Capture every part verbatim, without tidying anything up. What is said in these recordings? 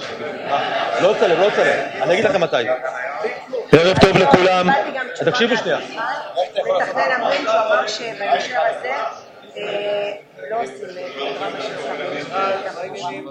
לא צלם, לא צלם. אני אגיד לכם מתי. ערב טוב לכולם. תקשיבו שנייה. מתכנן אמרים שהוא אמר שבהקשר הזה לא עושים דרמה של שרים.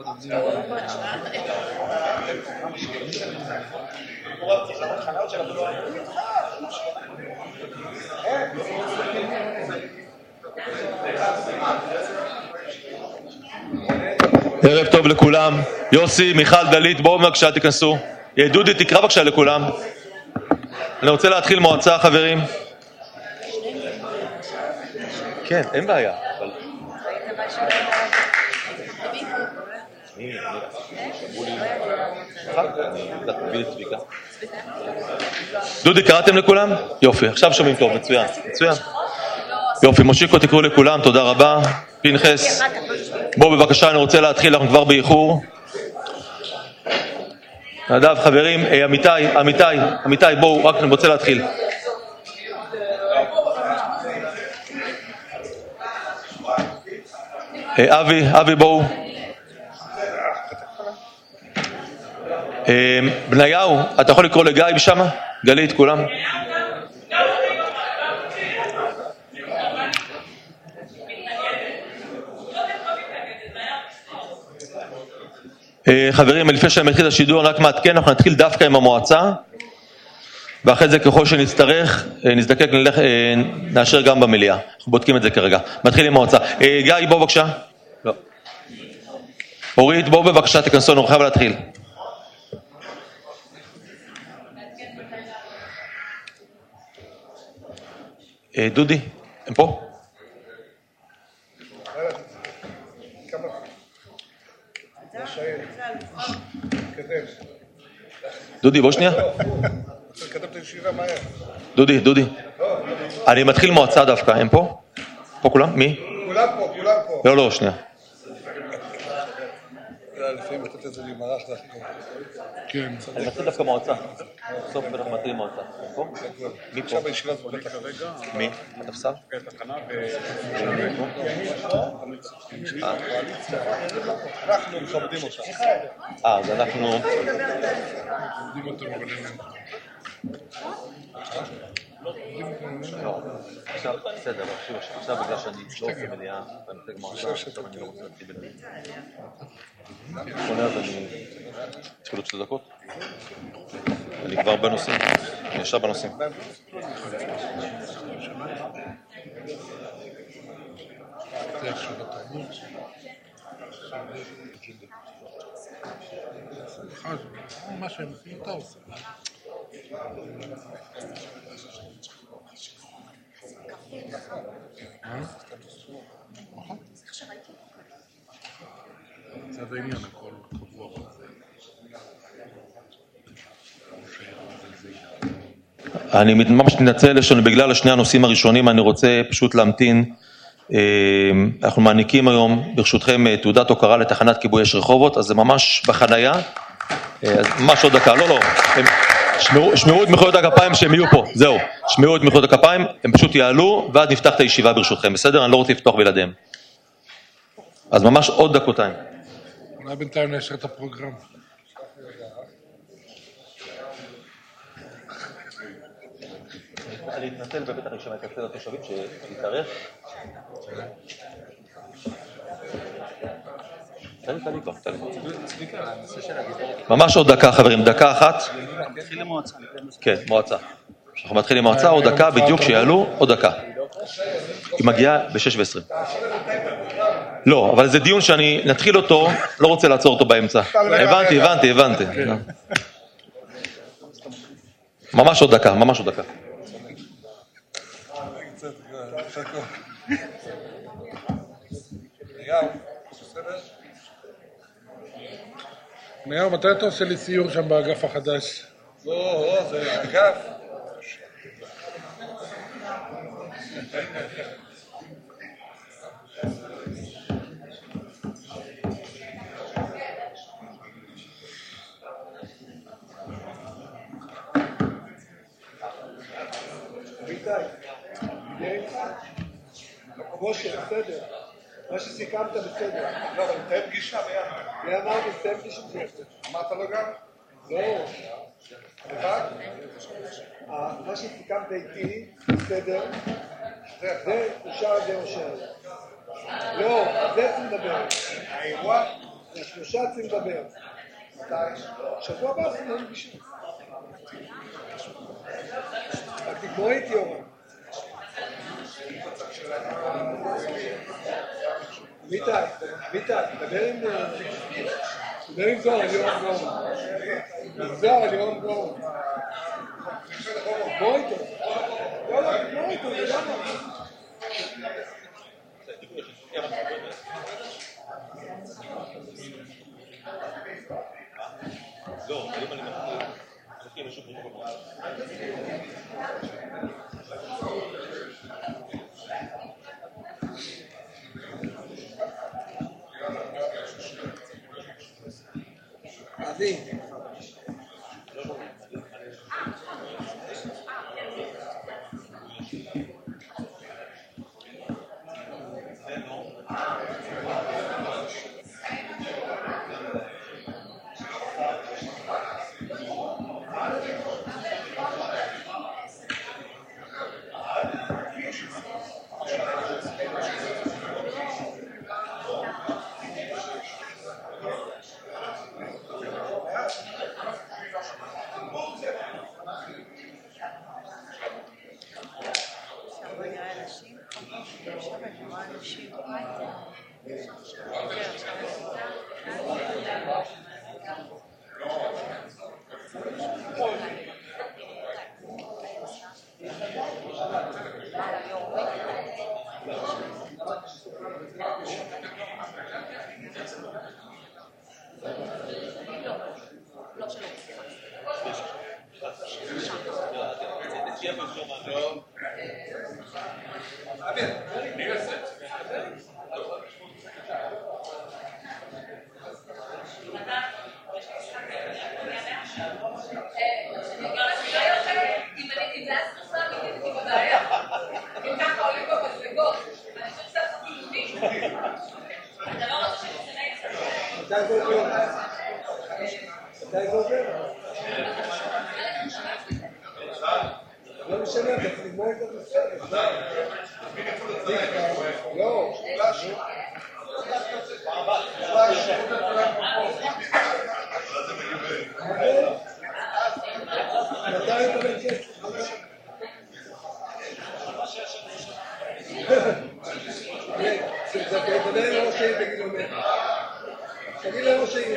ערב טוב לכולם. יוסי, מיכל, דלית, בואו בבקשה תיכנסו. דודי, תקרא בבקשה לכולם. אני רוצה להתחיל מועצה, חברים. כן, אין בעיה. דודי, קראתם לכולם? יופי, עכשיו שומעים טוב, מצוין, מצוין. יופי, מושיקו, תקראו לכולם, תודה רבה. פנחס, בואו בבקשה, אני רוצה להתחיל, אנחנו כבר באיחור. נדב, חברים, אמיתי, אמיתי, אמיתי, בואו, רק אני רוצה להתחיל. אבי, אבי, בואו. בניהו, אתה יכול לקרוא לגיא בשם? גלית, כולם. חברים, לפני שאני מתחיל את השידור, רק מעדכן, אנחנו נתחיל דווקא עם המועצה, ואחרי זה ככל שנצטרך, נזדקק, נלך, נאשר גם במליאה. אנחנו בודקים את זה כרגע. מתחיל עם המועצה. גיא, בוא בבקשה. לא. אורית, בוא בבקשה, תכנסו, אני חייב להתחיל. דודי, הם פה? דודי, בוא שנייה. דודי, דודי. אני מתחיל מועצה דווקא, הם פה? פה כולם? מי? כולם פה, כולם פה. לא, לא, שנייה. לפעמים לתת את זה להימרח להחליט. כן. אני מתחיל דווקא מועצה. בסוף אנחנו מתחילים מועצה. פה? מי פה? עכשיו בישיבה הזאת בטח. מי? אתה פסל? אנחנו מכבדים אותה. אה, אז אנחנו... מכבדים אותם, אבל לא, עכשיו, בסדר, עכשיו בגלל שאני לא עושה מליאה, ואני מתחיל מועצה, עכשיו אני לא רוצה להתחיל בלעדיי. שונה, אז אני... צריך להיות שתי דקות? אני כבר בנושאים, אני ישר בנושאים. מה שהם עושים טוב. זה העניין, הכל קבוע. אני ממש מתנצל, בגלל השני הנושאים הראשונים אני רוצה פשוט להמתין. אנחנו מעניקים היום ברשותכם תעודת הוקרה לתחנת כיבוי אש רחובות, אז זה ממש בחנייה, ממש עוד דקה, לא לא, שמרו את מחיאות הכפיים שהם יהיו פה, זהו, שמרו את מחיאות הכפיים, הם פשוט יעלו ועד נפתח את הישיבה ברשותכם, בסדר? אני לא רוצה לפתוח בלעדיהם. אז ממש עוד דקותיים. אולי בינתיים נאשר את הפרוגרם. אני אתנצל בבית הראשון, אני אתנצל לתושבים שיתארך. ממש עוד דקה חברים, דקה אחת. מתחיל למועצה. כן, מועצה. אנחנו מתחילים מועצה, עוד דקה, בדיוק שיעלו, עוד דקה. היא מגיעה ב-שש ועשרים. לא, אבל זה דיון שאני נתחיל אותו, לא רוצה לעצור אותו באמצע. הבנתי, הבנתי, הבנתי. ממש עוד דקה, ממש עוד דקה. מאיר, מתי אתה עושה לי סיור שם באגף החדש? לא, לא, זה אגף. כמו שבסדר. מה שסיכמת בסדר. לא, אבל נתאם פגישה ביחד. מי אמר נסתיים פגישה בסדר? אמרת לו גם? לא. אחד? מה שסיכמת איתי בסדר, זה אושר על ידי ראשי העיר. לא, זה צריכים לדבר. האירוע? השלושה צריכים לדבר. מתי? שבוע הבא עשינו לנו פגישה. רק תגמור איתי אורן. מיטי, מיטי, תדבר עם... תדבר עם זוהר, אני אורן גורן. זוהר, אני אורן גורן. תגמור איתו. לא, לא, תגמור איתו, זה למה? לא, אם אני מתחיל לשוב פרוטוקול. אבי. לא משנה, אתה תגמור את הנושא. לא, מתי אתה בצד? תדע עם ראש העיר, תגיד לו מאה. תגיד לראש העיר.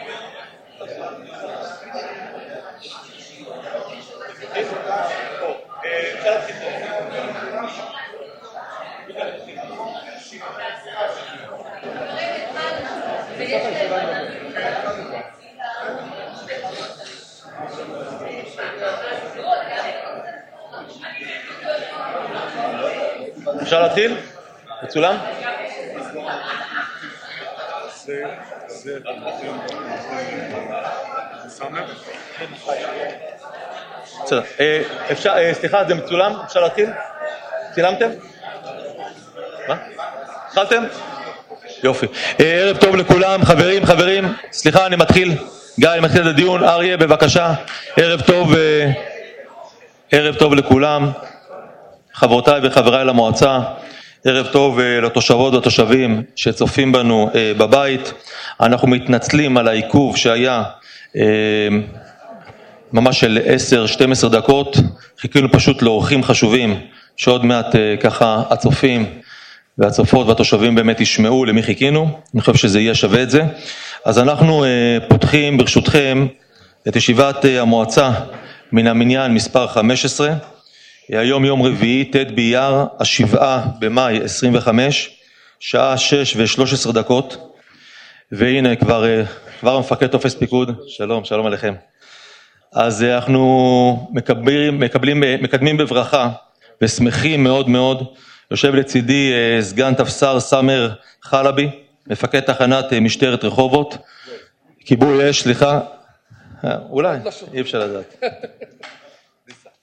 אפשר להתחיל? מצולם? זה, זה, סמר? בסדר. אפשר, סליחה, זה מצולם? אפשר להתחיל? צילמתם? מה? התחלתם? יופי. ערב טוב לכולם, חברים, חברים. סליחה, אני מתחיל. גיא, אני מתחיל את הדיון. אריה, בבקשה. ערב טוב, ערב טוב לכולם. חברותיי וחבריי למועצה. ערב טוב לתושבות והתושבים שצופים בנו בבית. אנחנו מתנצלים על העיכוב שהיה ממש של עשר שתים עשרה דקות. חיכינו פשוט לאורחים חשובים שעוד מעט ככה הצופים והצופות והתושבים באמת ישמעו למי חיכינו. אני חושב שזה יהיה שווה את זה. אז אנחנו פותחים ברשותכם את ישיבת המועצה מן המניין מספר חמש עשרה. היום יום רביעי, ט' באייר, השבעה במאי עשרים וחמש, שעה שש ושלוש עשרה דקות. והנה כבר, כבר המפקד תופס פיקוד. שלום, שלום עליכם. אז אנחנו מקבלים, מקבלים, מקדמים בברכה ושמחים מאוד מאוד. יושב לצידי סגן תפסר סמר חלבי, מפקד תחנת משטרת רחובות. כיבוי אש, סליחה. אולי, אי אפשר לדעת.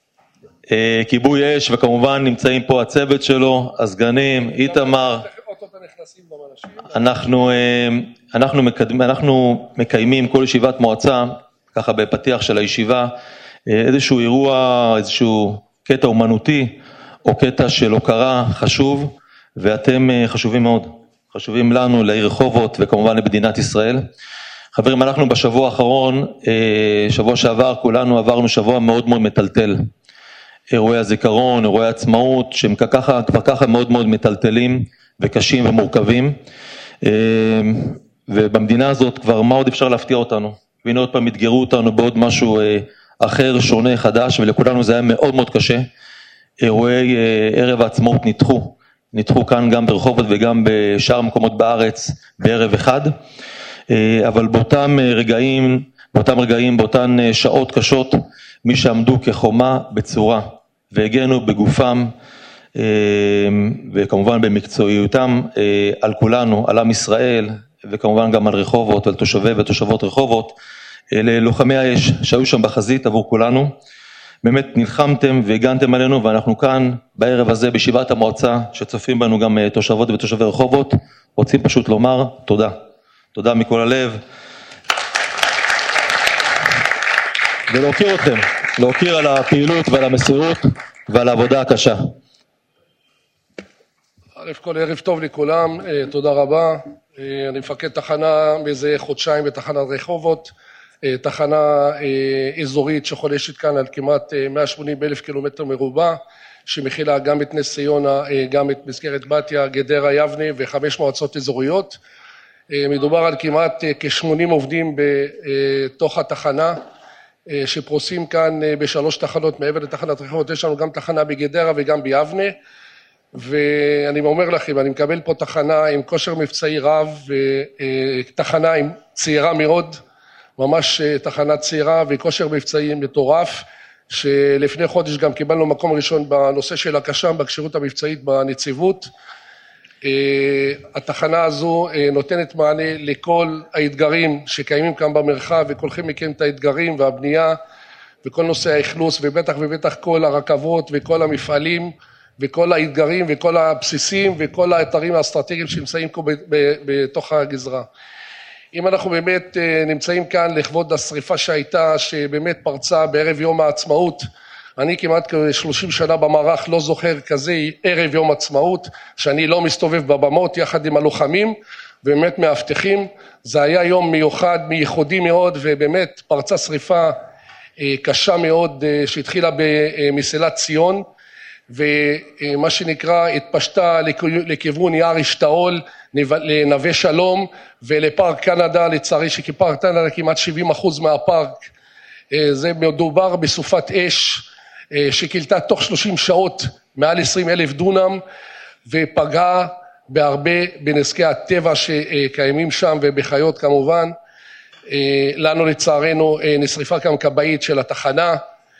כיבוי אש, וכמובן נמצאים פה הצוות שלו, הסגנים, איתמר, נכנסים גם אנשים? אנחנו, אנחנו, מקדמים, אנחנו מקיימים כל ישיבת מועצה, ככה בפתיח של הישיבה, איזשהו אירוע, איזשהו קטע אומנותי, או קטע של הוקרה חשוב, ואתם חשובים מאוד. חשובים לנו, לעיר רחובות, וכמובן למדינת ישראל. חברים, אנחנו בשבוע האחרון, שבוע שעבר, כולנו עברנו שבוע מאוד מאוד מטלטל. אירועי הזיכרון, אירועי העצמאות, שהם ככה, כבר ככה מאוד מאוד מטלטלים וקשים ומורכבים. ובמדינה הזאת כבר מה עוד אפשר להפתיע אותנו? והנה עוד פעם התגרו אותנו בעוד משהו אחר, שונה, חדש, ולכולנו זה היה מאוד מאוד קשה. אירועי ערב העצמאות נדחו, נדחו כאן גם ברחובות וגם בשאר המקומות בארץ בערב אחד. אבל באותם רגעים, באותם רגעים, באותן שעות קשות, מי שעמדו כחומה בצורה והגנו בגופם וכמובן במקצועיותם על כולנו, על עם ישראל וכמובן גם על רחובות, על תושבי ותושבות רחובות, אלה לוחמי האש שהיו שם בחזית עבור כולנו. באמת נלחמתם והגנתם עלינו, ואנחנו כאן בערב הזה בישיבת המועצה שצופים בנו גם תושבות ותושבי רחובות, רוצים פשוט לומר תודה. תודה מכל הלב. ולהוקיר אתכם, להוקיר על הפעילות ועל המסירות ועל העבודה הקשה. א' כל ערב טוב לכולם, תודה רבה. אני מפקד תחנה מזה חודשיים בתחנת רחובות, תחנה אזורית שחולשת כאן על כמעט מאה ושמונים אלף קילומטר מרובע, שמכילה גם את נס ציונה, גם את מסגרת בתיה, גדרה, יבנה וחמש מועצות אזוריות. מדובר על כמעט כ-שמונים עובדים בתוך התחנה, שפרוסים כאן בשלוש תחנות מעבר לתחנת רחובות. יש לנו גם תחנה בגדרה וגם ביבנה, ואני אומר לכם, אני מקבל פה תחנה עם כושר מבצעי רב, ותחנה עם צעירה מאוד, ממש תחנה צעירה וכושר מבצעי מטורף, שלפני חודש גם קיבלנו מקום ראשון בנושא של הקש"ם, בכשירות המבצעית בנציבות. התחנה הזו נותנת מענה לכל האתגרים שקיימים כאן במרחב, וכולכם מכירים את האתגרים והבנייה, וכל נושא האכלוס, ובטח ובטח כל הרכבות וכל המפעלים, וכל האתגרים וכל הבסיסים וכל האתרים האסטרטגיים שנמצאים פה בתוך הגזרה. אם אנחנו באמת נמצאים כאן לכבוד השריפה שהייתה, שבאמת פרצה בערב יום העצמאות, אני כמעט שלושים שנה במערך לא זוכר כזה ערב יום עצמאות, שאני לא מסתובב בבמות יחד עם הלוחמים, באמת מאבטחים. זה היה יום מיוחד, מייחודי מאוד, ובאמת פרצה שריפה קשה מאוד שהתחילה במסילת ציון, ומה שנקרא התפשטה לכיוון יער אשתאול, לנווה שלום ולפארק קנדה. לצערי שפארק קנדה כמעט שבעים אחוז מהפארק, זה מדובר בסופת אש שקלטה תוך שלושים שעות מעל עשרים אלף דונם, ופגעה בהרבה בנזקי הטבע שקיימים שם ובחיות כמובן. לנו לצערנו נשרפה גם כבאית של התחנה.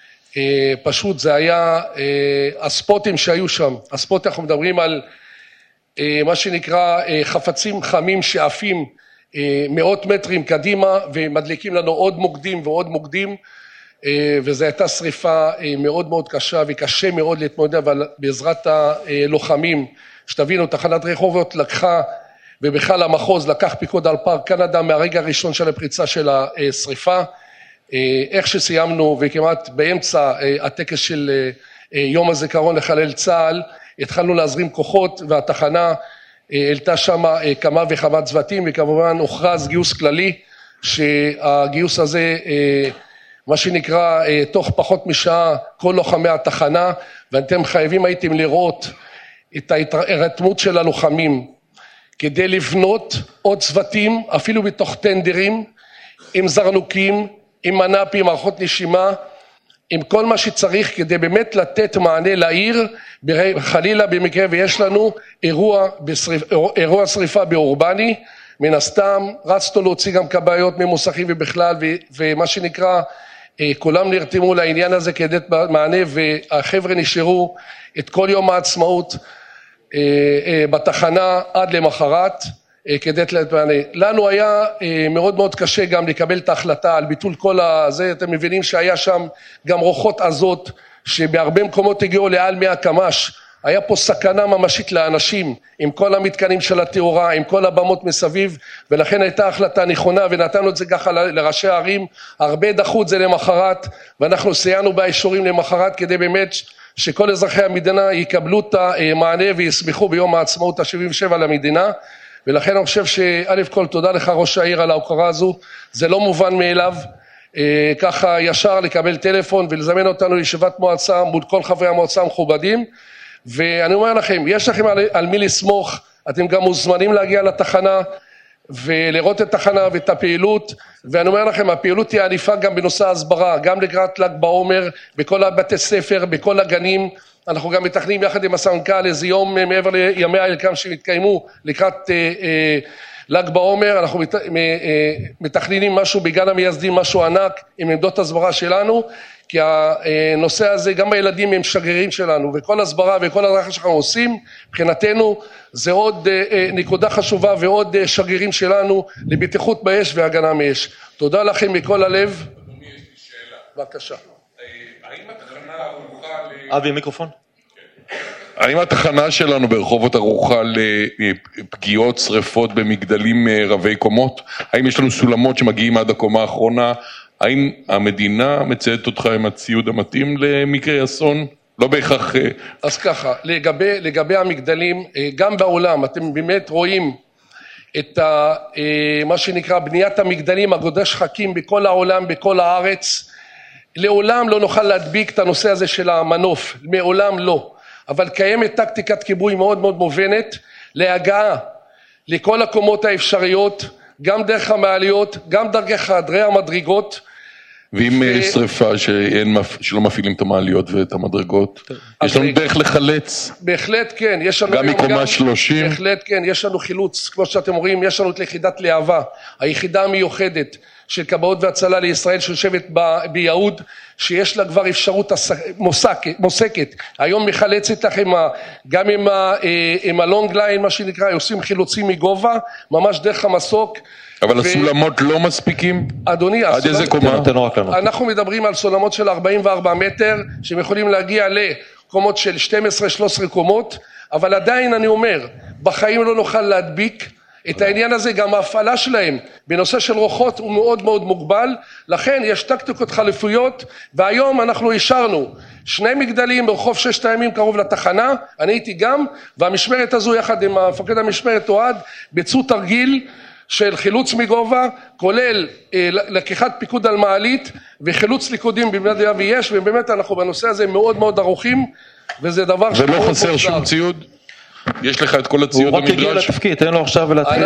פשוט זה היה הספוטים שהיו שם, הספוט אנחנו מדברים על מה שנקרא חפצים חמים שעפים מאות מטרים קדימה ומדליקים לנו עוד מוקדים ועוד מוקדים, וזו הייתה שריפה מאוד מאוד קשה וקשה מאוד להתמודד, אבל בעזרת הלוחמים, שתבינו, תחנת רחובות לקחה, ובכלל המחוז לקח פיקוד על פארק קנדה מהרגע הראשון של הפריצה של השריפה. איך שסיימנו וכמעט באמצע הטקס של יום הזיכרון לחלל צה"ל, התחלנו להזרים כוחות, והתחנה העלתה שם כמה וכמה צוותים, וכמובן הוכרז גיוס כללי, שהגיוס הזה מה שנקרא תוך פחות משעה כל לוחמי התחנה, ואתם חייבים הייתם לראות את ההירתמות של הלוחמים כדי לבנות עוד צוותים, אפילו בתוך טנדרים, עם זרנוקים, עם מנ"פים, מערכות נשימה, עם כל מה שצריך כדי באמת לתת מענה לעיר, חלילה במקרה ויש לנו אירוע, בשריפ, אירוע שריפה באורבני, מן הסתם רצנו להוציא גם כבאיות ממוסכים ובכלל, ו, ומה שנקרא, כולם נרתמו לעניין הזה כדי לתת מענה, והחבר'ה נשארו את כל יום העצמאות בתחנה עד למחרת, כדי לתת מענה. לנו היה מאוד מאוד קשה גם לקבל את ההחלטה על ביטול כל הזה. אתם מבינים שהיה שם גם רוחות עזות, שבהרבה מקומות הגיעו לעל מאה קמ"ש, היה פה סכנה ממשית לאנשים, עם כל המתקנים של התאורה, עם כל הבמות מסביב, ולכן הייתה החלטה נכונה, ונתנו את זה ככה לראשי הערים, הרבה דחו את זה למחרת, ואנחנו סייענו באישורים למחרת, כדי באמת שכל אזרחי המדינה יקבלו את המענה, וישמחו ביום העצמאות ה-שבעים ושבע למדינה, ולכן אני חושב שא' כל תודה לך ראש העיר על ההוקרה הזו, זה לא מובן מאליו, ככה ישר לקבל טלפון ולזמן אותנו לישיבת מועצה מול כל חברי המועצה המכובדים, ואני אומר לכם, יש לכם על, על מי לסמוך, אתם גם מוזמנים להגיע לתחנה ולראות את התחנה ואת הפעילות, ואני אומר לכם, הפעילות היא עדיפה גם בנושא ההסברה, גם לקראת ל"ג בעומר, בכל הבתי ספר, בכל הגנים, אנחנו גם מתכננים יחד עם הסמנכ"ל איזה יום מעבר לימי האלקם שמתקיימו לקראת אה, אה, ל"ג בעומר, אנחנו מת, מתכננים משהו בגן המייסדים, משהו ענק עם עמדות הסברה שלנו, כי הנושא הזה, גם הילדים הם שגרירים שלנו, וכל הסברה וכל הדרכה שאנחנו עושים, מבחינתנו זה עוד נקודה חשובה ועוד שגרירים שלנו לבטיחות באש והגנה מאש. תודה לכם מכל הלב. אדוני, יש לי שאלה. בבקשה. האם התחנה ערוכה ל... אבי, מיקרופון. האם התחנה שלנו ברחובות ערוכה לפגיעות, שריפות במגדלים רבי קומות? האם יש לנו סולמות שמגיעים עד הקומה האחרונה? האם המדינה מציידת אותך עם הציוד המתאים למקרה אסון? לא בהכרח... אז ככה, לגבי, לגבי המגדלים, גם בעולם אתם באמת רואים את ה, מה שנקרא בניית המגדלים, אגודי שחקים בכל העולם, בכל הארץ. לעולם לא נוכל להדביק את הנושא הזה של המנוף, מעולם לא. אבל קיימת טקטיקת כיבוי מאוד מאוד מובנת להגעה לכל הקומות האפשריות, גם דרך המעליות, גם דרכי חדרי המדרגות. ואם ו... שריפה שאין, שלא מפעילים את המעליות ואת המדרגות, יש לנו דרך לחלץ? בהחלט כן, יש לנו... גם מקומה שלושים? בהחלט כן, יש לנו חילוץ, כמו שאתם רואים, יש לנו את יחידת להבה, היחידה המיוחדת של כבאות והצלה לישראל שיושבת ביהוד, שיש לה כבר אפשרות מוסקת, מוסקת. היום מחלצת לך עם ה, גם עם, ה, עם הלונג ליין, מה שנקרא, עושים חילוצים מגובה, ממש דרך המסוק. אבל ו... הסולמות לא מספיקים? אדוני, עד הסולמות... איזה קומה? אנחנו מדברים על סולמות של ארבעים וארבעה מטר, שהם יכולים להגיע לקומות של שתים עשרה שלוש עשרה קומות, אבל עדיין אני אומר, בחיים לא נוכל להדביק את העניין הזה, גם ההפעלה שלהם בנושא של רוחות הוא מאוד מאוד מוגבל, לכן יש טקטיקות חליפויות, והיום אנחנו אישרנו שני מגדלים ברחוב ששת הימים קרוב לתחנה, אני הייתי גם, והמשמרת הזו יחד עם המפקד המשמרת אוהד, ביצעו תרגיל של חילוץ מגובה, כולל אה, לקיחת פיקוד על מעלית, וחילוץ ליכודים במידה ויש, ובאמת אנחנו בנושא הזה מאוד מאוד ערוכים, וזה דבר ולא חסר שום ציוד? יש לך את כל הציוד הנדרש? הוא רק יגיע לתפקיד, תן לו עכשיו ולהתחיל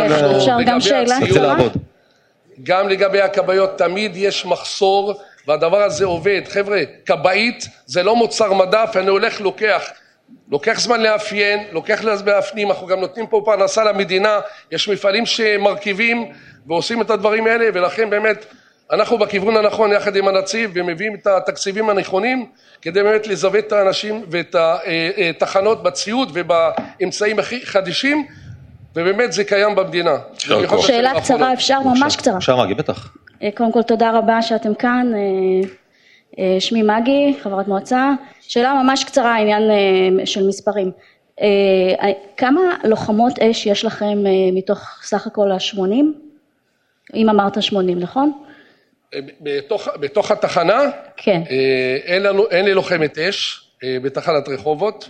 לעבוד. גם לגבי הכבאיות, תמיד יש מחסור, והדבר הזה עובד. חבר'ה, כבאית זה לא מוצר מדף, אני הולך לוקח, לוקח זמן לאפיין, לוקח להפנים, אנחנו גם נותנים פה פרנסה למדינה, יש מפעלים שמרכיבים ועושים את הדברים האלה, ולכן באמת אנחנו בכיוון הנכון יחד עם הנציב, ומביאים את התקציבים הנכונים, כדי באמת לזוות את האנשים ואת התחנות בציוד ובאמצעים הכי חדישים, ובאמת זה קיים במדינה. שאלה קצרה, אפשר? ממש קצרה. אפשר מגי, בטח. קודם כל תודה רבה שאתם כאן, שמי מגי, חברת מועצה. שאלה ממש קצרה, עניין של מספרים. כמה לוחמות אש יש לכם מתוך סך הכל ה-שמונים? אם אמרת שמונים, נכון? בתוך, בתוך התחנה, כן. אין לנו, אין לי לוחמת אש בתחנת רחובות.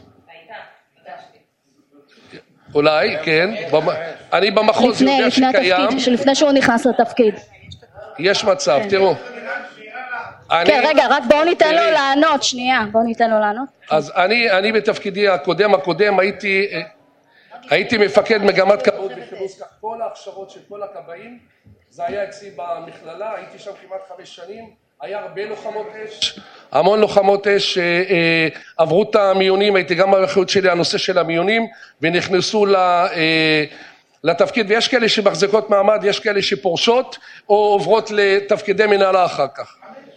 אולי, כן. אני במחוז יודע שקיים. לפני שהוא נכנס לתפקיד. יש מצב, תראו. כן, רגע, רק בואו ניתן לו לענות, שנייה, בואו ניתן לו לענות. אז אני, אני בתפקידי הקודם, הקודם הייתי, הייתי מפקד מגמת כבאות וחיפוש, כל ההכשרות של כל הכבאים, זה היה אצלי במכללה, הייתי שם כמעט חמש שנים, היה הרבה לוחמות אש, המון לוחמות אש עברו את המיונים, הייתי גם באחריות שלי הנושא של המיונים, ונכנסו לתפקיד, ויש כאלה שמחזיקות מעמד, יש כאלה שפורשות, או עוברות לתפקידי מנהלה אחר כך.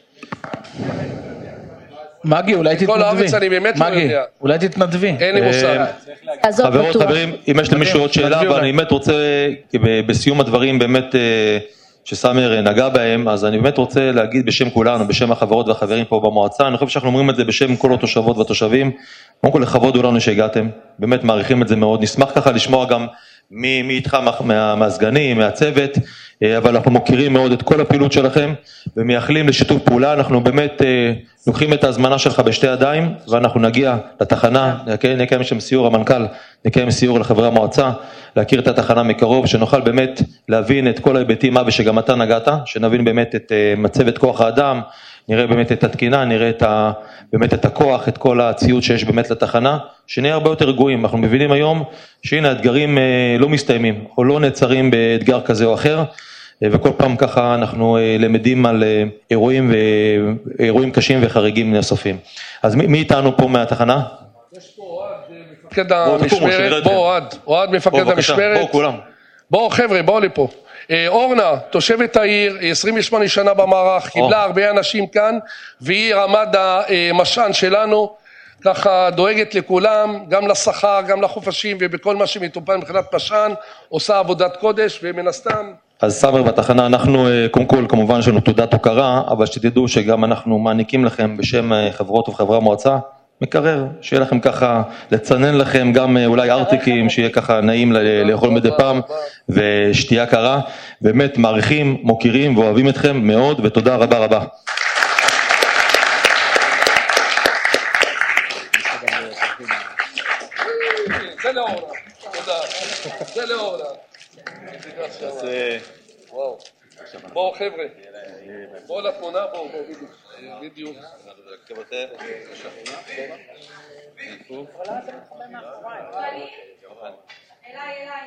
מגי, אולי תתנדבי. כל הארץ אני באמת לא יודע. אולי תתנדבי. אין לי מושג. חברות, חברים, אם יש למישהו עוד שאלה, אבל אני באמת רוצה, בסיום הדברים באמת שסאמר נגע בהם, אז אני באמת רוצה להגיד בשם כולנו, בשם החברות והחברים פה במועצה, אני חושב שאנחנו אומרים את זה בשם כל התושבות והתושבים, קודם כל לכבוד הוא לנו שהגעתם, באמת מעריכים את זה מאוד, נשמח ככה לשמוע גם מי, מי איתך מה, מהסגנים, מהצוות, אבל אנחנו מוכירים מאוד את כל הפעילות שלכם, ומייחלים לשיתוף פעולה, אנחנו באמת לוקחים את ההזמנה שלך בשתי ידיים, ואנחנו נגיע לתחנה, נקיים שם סיור, המנכ"ל, נקיים סיור לחברי המועצה, להכיר את התחנה מקרוב, שנוכל באמת להבין את כל ההיבטים, מה ושגם אתה נגעת, שנבין באמת את מצבת כוח האדם, נראה באמת את התקינה, נראה את ה, באמת את הכוח, את כל הציוד שיש באמת לתחנה, שנהיה הרבה יותר רגועים. אנחנו מבינים היום שהנה האתגרים לא מסתיימים, או לא נעצרים באתגר כזה או אחר, וכל פעם ככה אנחנו למדים על אירועים, אירועים קשים וחריגים נוספים. אז מי, מי איתנו פה מהתחנה? יש פה אוהד, מפקד המשמרת, בוא אוהד, אוהד מפקד המשמרת. בואו כולם. בואו חבר'ה, בואו לפה. אורנה, תושבת העיר, עשרים ושמונה שנה במערך, קיבלה הרבה אנשים כאן, והיא רמד המשען שלנו, ככה דואגת לכולם, גם לשכר, גם לחופשים, ובכל מה שמטופל מבחינת משען, עושה עבודת קודש, ומן הסתם... אז סבר בתחנה, אנחנו קודם כל כמובן יש לנו תעודת הוקרה, אבל שתדעו שגם אנחנו מעניקים לכם בשם חברות וחברי המועצה, מקרר, שיהיה לכם ככה, לצנן לכם גם אולי ארטיקים, שיהיה ככה נעים לאכול מדי פעם, ושתייה קרה, באמת מעריכים, מוקירים ואוהבים אתכם מאוד, ותודה רבה רבה. זה לאורנה, תודה, זה לאורנה. וואו, בואו חבר'ה, בואו לתמונה, בואו, בואו, בדיוק. אליי, אליי.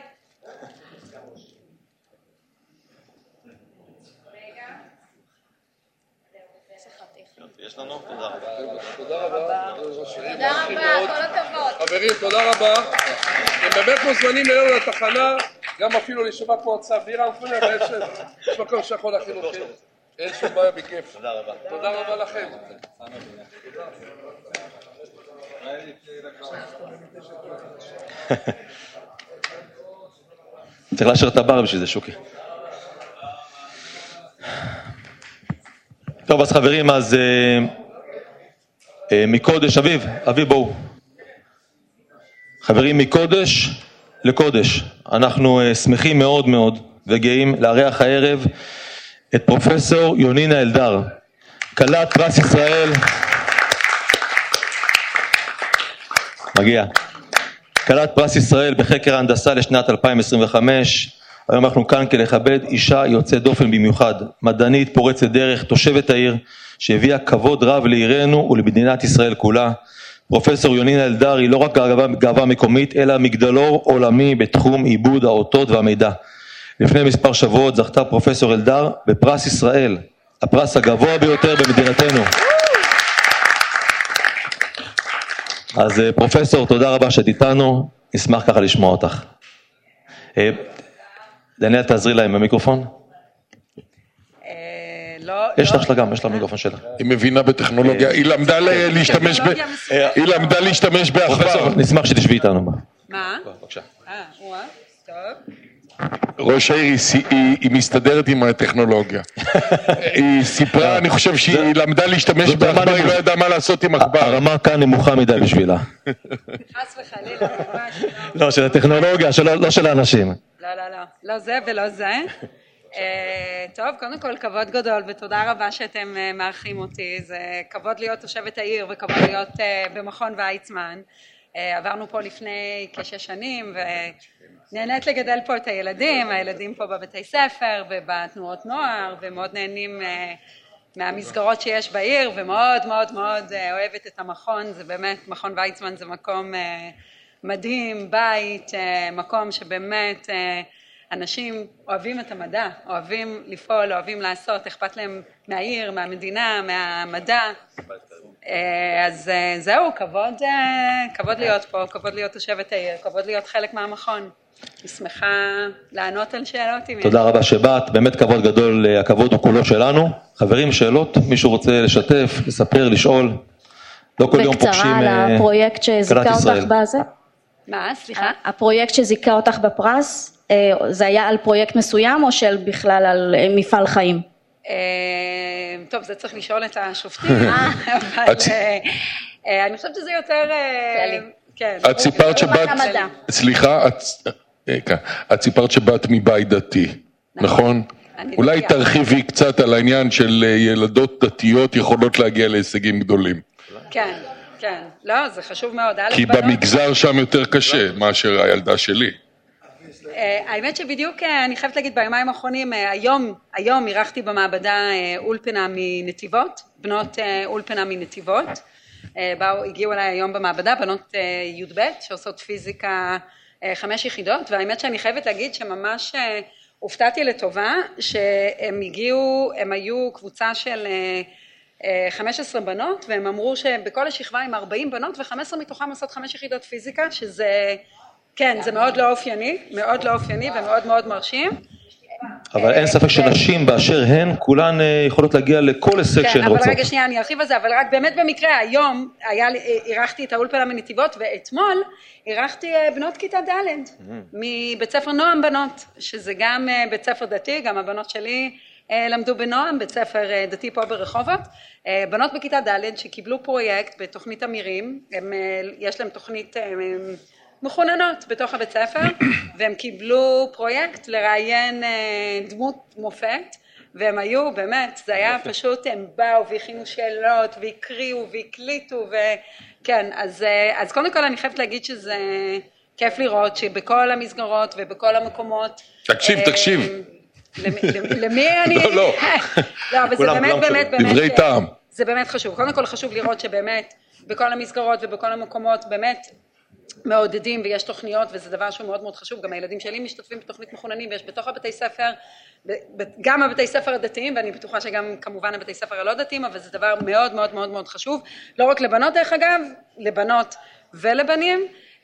יש לנו? תודה רבה. תודה רבה. תודה רבה, כל הכבוד. חברים, תודה רבה. הם באמת מוזמנים אלינו לתחנה, גם אפילו לישיבת מועצה, בלי רמפון, אבל יש מקום שיכול להכין אתכם. אין שום בעיה, בכיף. תודה רבה. תודה רבה לכם. צריך להשאיר את הבר בשביל זה, שוקי. טוב, אז חברים, אז אה, אה, מקודש, אביב, אביב בואו. חברים, מקודש לקודש. אנחנו אה, שמחים מאוד מאוד וגאים לארח הערב את פרופסור יונינה אלדר, כלת פרס ישראל, מגיע, כלת פרס ישראל בחקר ההנדסה לשנת אלפיים עשרים וחמש, היום אנחנו כאן כדי לכבד אישה יוצאת דופן במיוחד, מדענית פורצת דרך, תושבת העיר, שהביאה כבוד רב לעירנו ולמדינת ישראל כולה. פרופסור יונינה אלדר היא לא רק גאווה, גאווה מקומית, אלא מגדלור עולמי בתחום עיבוד האותות והמידע. לפני מספר שבועות זכתה פרופסור אלדר בפרס ישראל, הפרס הגבוה ביותר במדינתנו. אז פרופסור, תודה רבה שאת איתנו, נשמח ככה לשמוע אותך. דניאל, תעזרי להם במיקרופון. יש לך גם, יש לה מיקרופון שלך. היא מבינה בטכנולוגיה, היא למדה להשתמש ב... היא למדה להשתמש בעכבר. נשמח שתשבי איתנו. מה? בבקשה. אה, וואה, טוב. ראש העיר היא מסתדרת עם הטכנולוגיה. היא סיפרה, אני חושב שהיא למדה להשתמש בעכבר, היא לא ידעה מה לעשות עם עכבר. הרמה כאן נמוכה מדי בשבילה. חס וחלילה, ממש. לא, של הטכנולוגיה, לא של האנשים. לא, לא, לא. לא זה ולא זה. טוב, קודם כל כבוד גדול ותודה רבה שאתם מארחים אותי. זה כבוד להיות תושבת העיר וכבוד להיות במכון ויצמן. עברנו פה לפני כשש שנים ונהנית לגדל פה את הילדים, הילדים פה בבתי ספר ובתנועות נוער, ומאוד נהנים מהמסגרות שיש בעיר, ומאוד מאוד מאוד אוהבת את המכון. זה באמת, מכון ויצמן זה מקום מדהים, בית, מקום שבאמת אנשים אוהבים את המדע, אוהבים לפעול, אוהבים לעשות, אכפת להם מהעיר, מהמדינה, מהמדע. אז זהו, כבוד, כבוד להיות פה, כבוד להיות תושבת העיר, כבוד להיות חלק מהמכון. אני שמחה לענות על שאלות. תודה רבה שבאת, באמת כבוד גדול, הכבוד הוא כולו שלנו. חברים, שאלות? מישהו רוצה לשתף, לספר, לשאול? לא כל יום פוגשים בקצרה על הפרויקט שזיכה אותך בזה? מה? סליחה? הפרויקט שזיכה אותך בפרס, זה היה על פרויקט מסוים או של בכלל על מפעל חיים? טוב, טוב, זה צריך לשאול את השופטים, אבל אני חושבת שזה יותר... כן. את סיפרת שבאת... סליחה, את סיפרת שבאת מבית דתי, נכון? אולי תרחיבי קצת על העניין של ילדות דתיות יכולות להגיע להישגים גדולים. כן, כן. לא, זה חשוב מאוד. כי במגזר שם יותר קשה מאשר הילדה שלי. האמת שבדיוק, אני חייבת להגיד, ביומיים האחרונים, היום, היום אירחתי במעבדה אולפנה מנתיבות, בנות אולפנה מנתיבות. באו, הגיעו אליי היום במעבדה, בנות י"ב, שעושות פיזיקה חמש יחידות, והאמת שאני חייבת להגיד שממש הופתעתי לטובה, שהם הגיעו, הם היו קבוצה של חמש עשרה בנות, והם אמרו שבכל השכבה עם ארבעים בנות, ו-חמש עשרה מתוכם עושות חמש יחידות פיזיקה, שזה, כן, זה מאוד לא אופייני, מאוד לא אופייני ומאוד מאוד מרשים. אבל אין ספק שנשים באשר הן, כולן יכולות להגיע לכל הישג שהן רוצות. כן, אבל רגע שנייה, אני ארחיב על זה, אבל רק באמת במקרה, היום אירחתי את האולפנה מנתיבות, ואתמול אירחתי בנות כיתה ד' מבית ספר נועם בנות, שזה גם בית ספר דתי, גם הבנות שלי למדו בנועם, בית ספר דתי פה ברחובות, בנות בכיתה ד' שקיבלו פרויקט בתוכנית אמירים, יש להם תוכנית מחוננות בתוך הבית ספר, והם קיבלו פרויקט לראיין דמות מופת, והם היו באמת, זה היה פשוט, הם באו והכינו שאלות, והקריאו והקליטו, וכן, אז, אז קודם כל אני חייבת להגיד שזה כיף לראות שבכל המסגרות ובכל המקומות... תקשיב, תקשיב. למי אני... לא, לא. לא, אבל זה באמת, באמת, באמת... דברי טעם. זה באמת חשוב. קודם כל חשוב לראות שבאמת, בכל המסגרות ובכל המקומות, באמת, מעודדים ויש תוכניות, וזה דבר שהוא מאוד מאוד חשוב. גם הילדים שלי משתתפים בתוכנית מחוננים, ויש בתוך הבתי ספר, גם הבתי ספר הדתיים, ואני בטוחה שגם כמובן הבתי ספר הלא דתיים, אבל זה דבר מאוד מאוד מאוד מאוד חשוב. לא רק לבנות דרך אגב, לבנות ולבנים.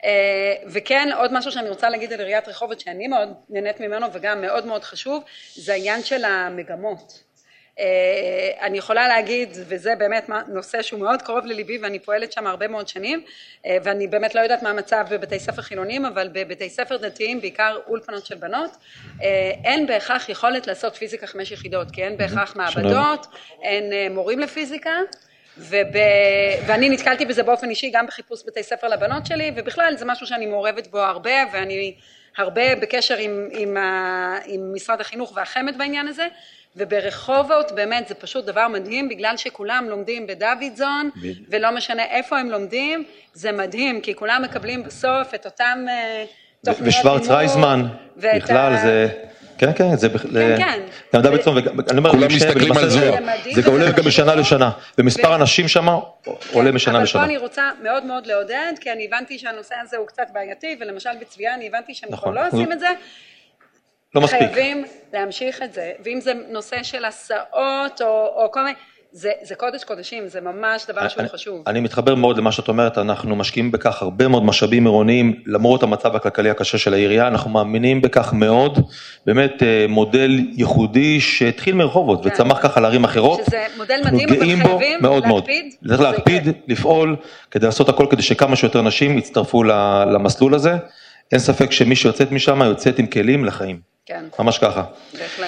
וכן, עוד משהו שאני רוצה להגיד על עיריית רחובות, שאני מאוד נהנית ממנו, וגם מאוד מאוד חשוב, זה העניין של המגמות. אני יכולה להגיד, וזה באמת נושא שהוא מאוד קרוב לליבי, ואני פועלת שם הרבה מאוד שנים, ואני באמת לא יודעת מה המצב בבתי ספר חילוניים, אבל בבתי ספר דתיים, בעיקר אולפנות של בנות, אין בהכרח יכולת לעשות פיזיקה חמש יחידות, כי אין בהכרח מעבדות, אין מורים לפיזיקה, וב... ואני נתקלתי בזה באופן אישי גם בחיפוש בתי ספר לבנות שלי, ובכלל זה משהו שאני מעורבת בו הרבה, ואני הרבה בקשר עם, עם, ה... עם משרד החינוך והחמ"ד בעניין הזה, וברחובות באמת זה פשוט דבר מדהים, בגלל שכולם לומדים בדוידזון, ולא משנה איפה הם לומדים, זה מדהים, כי כולם מקבלים בסוף את אותם תוכניות לימוד. ושוורץ רייזמן, בכלל זה... כן, כן, זה בכלל... כן, כן. כולם מסתכלים על זה. זה עולה גם משנה לשנה, ומספר אנשים שם עולה משנה לשנה. אבל פה אני רוצה מאוד מאוד לעודד, כי אני הבנתי שהנושא הזה הוא קצת בעייתי, ולמשל בצביעה אני הבנתי שהם כבר לא עושים את זה, לא מספיק. חייבים להמשיך את זה, ואם זה נושא של הסעות או כל מיני, זה, זה קודש קודשים, זה ממש דבר שהוא אני, חשוב. אני מתחבר מאוד למה שאת אומרת, אנחנו משקיעים בכך הרבה מאוד משאבים עירוניים, למרות המצב הכלכלי הקשה של העירייה, אנחנו מאמינים בכך מאוד, באמת מודל ייחודי שהתחיל מרחובות, כן. וצמח ככה לערים אחרות. שזה מודל מדהים, אבל חייבים מאוד להקפיד. צריך להקפיד, לפעול, כדי לעשות הכל, כדי שכמה שיותר נשים יצטרפו למסלול הזה. אין ספק שמי שיוצאת משם, יוצאת עם כלים לחיים. כן. ממש ככה. בהחלט.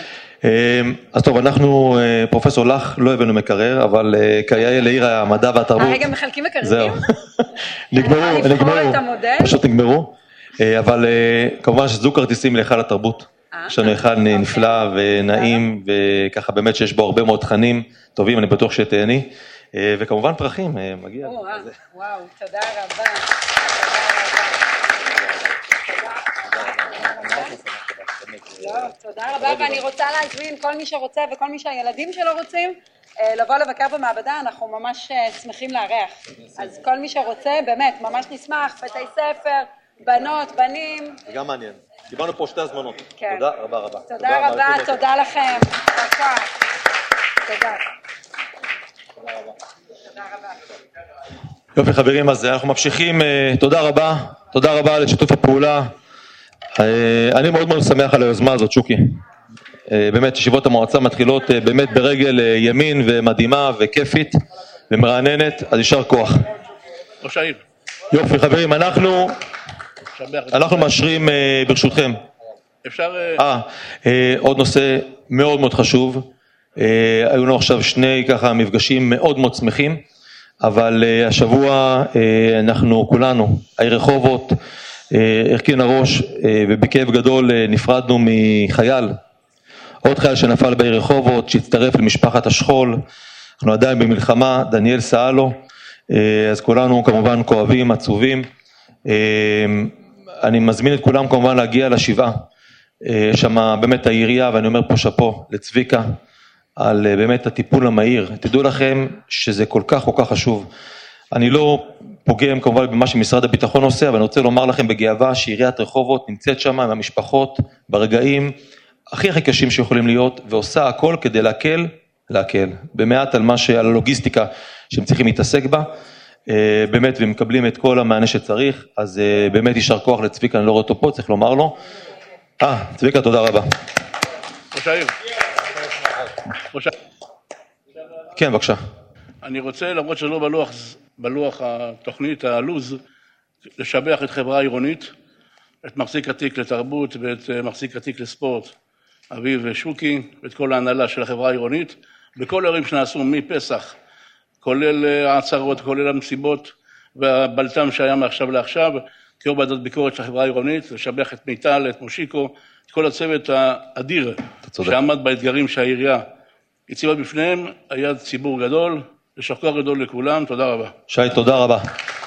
אז טוב, אנחנו, פרופסור לך, לא הבאנו מקרר, אבל כיאה לעיר המדע והתרבות. הרגע מחלקים מקררים? זהו. נגמרו, נגמרו, פשוט נגמרו. אבל כמובן שזו כרטיסים להיכל התרבות. יש לנו היכל נפלא ונעים, וככה באמת שיש בו הרבה מאוד תכנים טובים, אני בטוח שתהני. וכמובן פרחים, מגיע. וואו, תודה רבה. לא, תודה רבה, ואני רוצה להזמין כל מי שרוצה וכל מי שהילדים שלו רוצים לבוא לבקר במעבדה, אנחנו ממש שמחים לארח. אז כל מי שרוצה, באמת, ממש נשמח, בתי ספר, בנות, בנים. זה גם מעניין. קיבלנו פה שתי הזמנות. כן. תודה רבה רבה. תודה רבה, תודה לכם. תודה. תודה. תודה רבה. תודה רבה. יופי חברים, אז אנחנו ממשיכים, תודה רבה, תודה רבה לשיתוף הפעולה. אני מאוד מאוד שמח על היוזמה הזאת, שוקי. באמת, ישיבות המועצה מתחילות באמת ברגל ימין ומדהימה וכיפית ומרעננת, אז יישר כוח. ראש העיר. יופי חברים, אנחנו, אנחנו מאשרים ברשותכם. אפשר... אה, עוד נושא מאוד מאוד חשוב, היו לנו עכשיו שני ככה מפגשים מאוד מאוד שמחים, אבל השבוע אנחנו כולנו, העיר רחובות, הרכין הראש ובכאב גדול נפרדנו מחייל, עוד חייל שנפל בעיר רחובות, שהצטרף למשפחת השכול, אנחנו עדיין במלחמה, דניאל סאלו, אז כולנו כמובן כואבים, עצובים, אני מזמין את כולם כמובן להגיע לשבעה, שם באמת העירייה, ואני אומר פה שפו לצביקה, על באמת הטיפול המהיר, תדעו לכם שזה כל כך כל כך חשוב, אני לא פוגם כמובן במה שמשרד הביטחון עושה, אבל אני רוצה לומר לכם בגאווה שעיריית רחובות נמצאת שם עם המשפחות ברגעים הכי הכי קשים שיכולים להיות, ועושה הכל כדי להקל, להקל, במעט על מה שעל הלוגיסטיקה שהם צריכים להתעסק בה, באמת ומקבלים את כל המענה שצריך, אז באמת יישר כוח לצביקה, אני לא רואה אותו פה, צריך לומר לו, אה, צביקה תודה רבה. ראש העיר. ראש העיר. כן, בבקשה. אני רוצה, למרות שלא בלוח, בלוח התוכנית, הלוז, לשבח את חברה העירונית, את מחזיק התיק לתרבות ואת מחזיק התיק לספורט, אביב ושוקי, ואת כל ההנהלה של החברה העירונית, בכל הערים שנעשו מפסח, כולל העצרות, כולל המסיבות, והבלטם שהיה מעכשיו לעכשיו, כיור ועדת ביקורת של החברה העירונית, לשבח את מיטל, את מושיקו, את כל הצוות האדיר, שעמד באתגרים שהעירייה הציבה בפניהם, היה ציבור גדול, יישר כוח גדול לכולם, תודה רבה. שי, תודה רבה.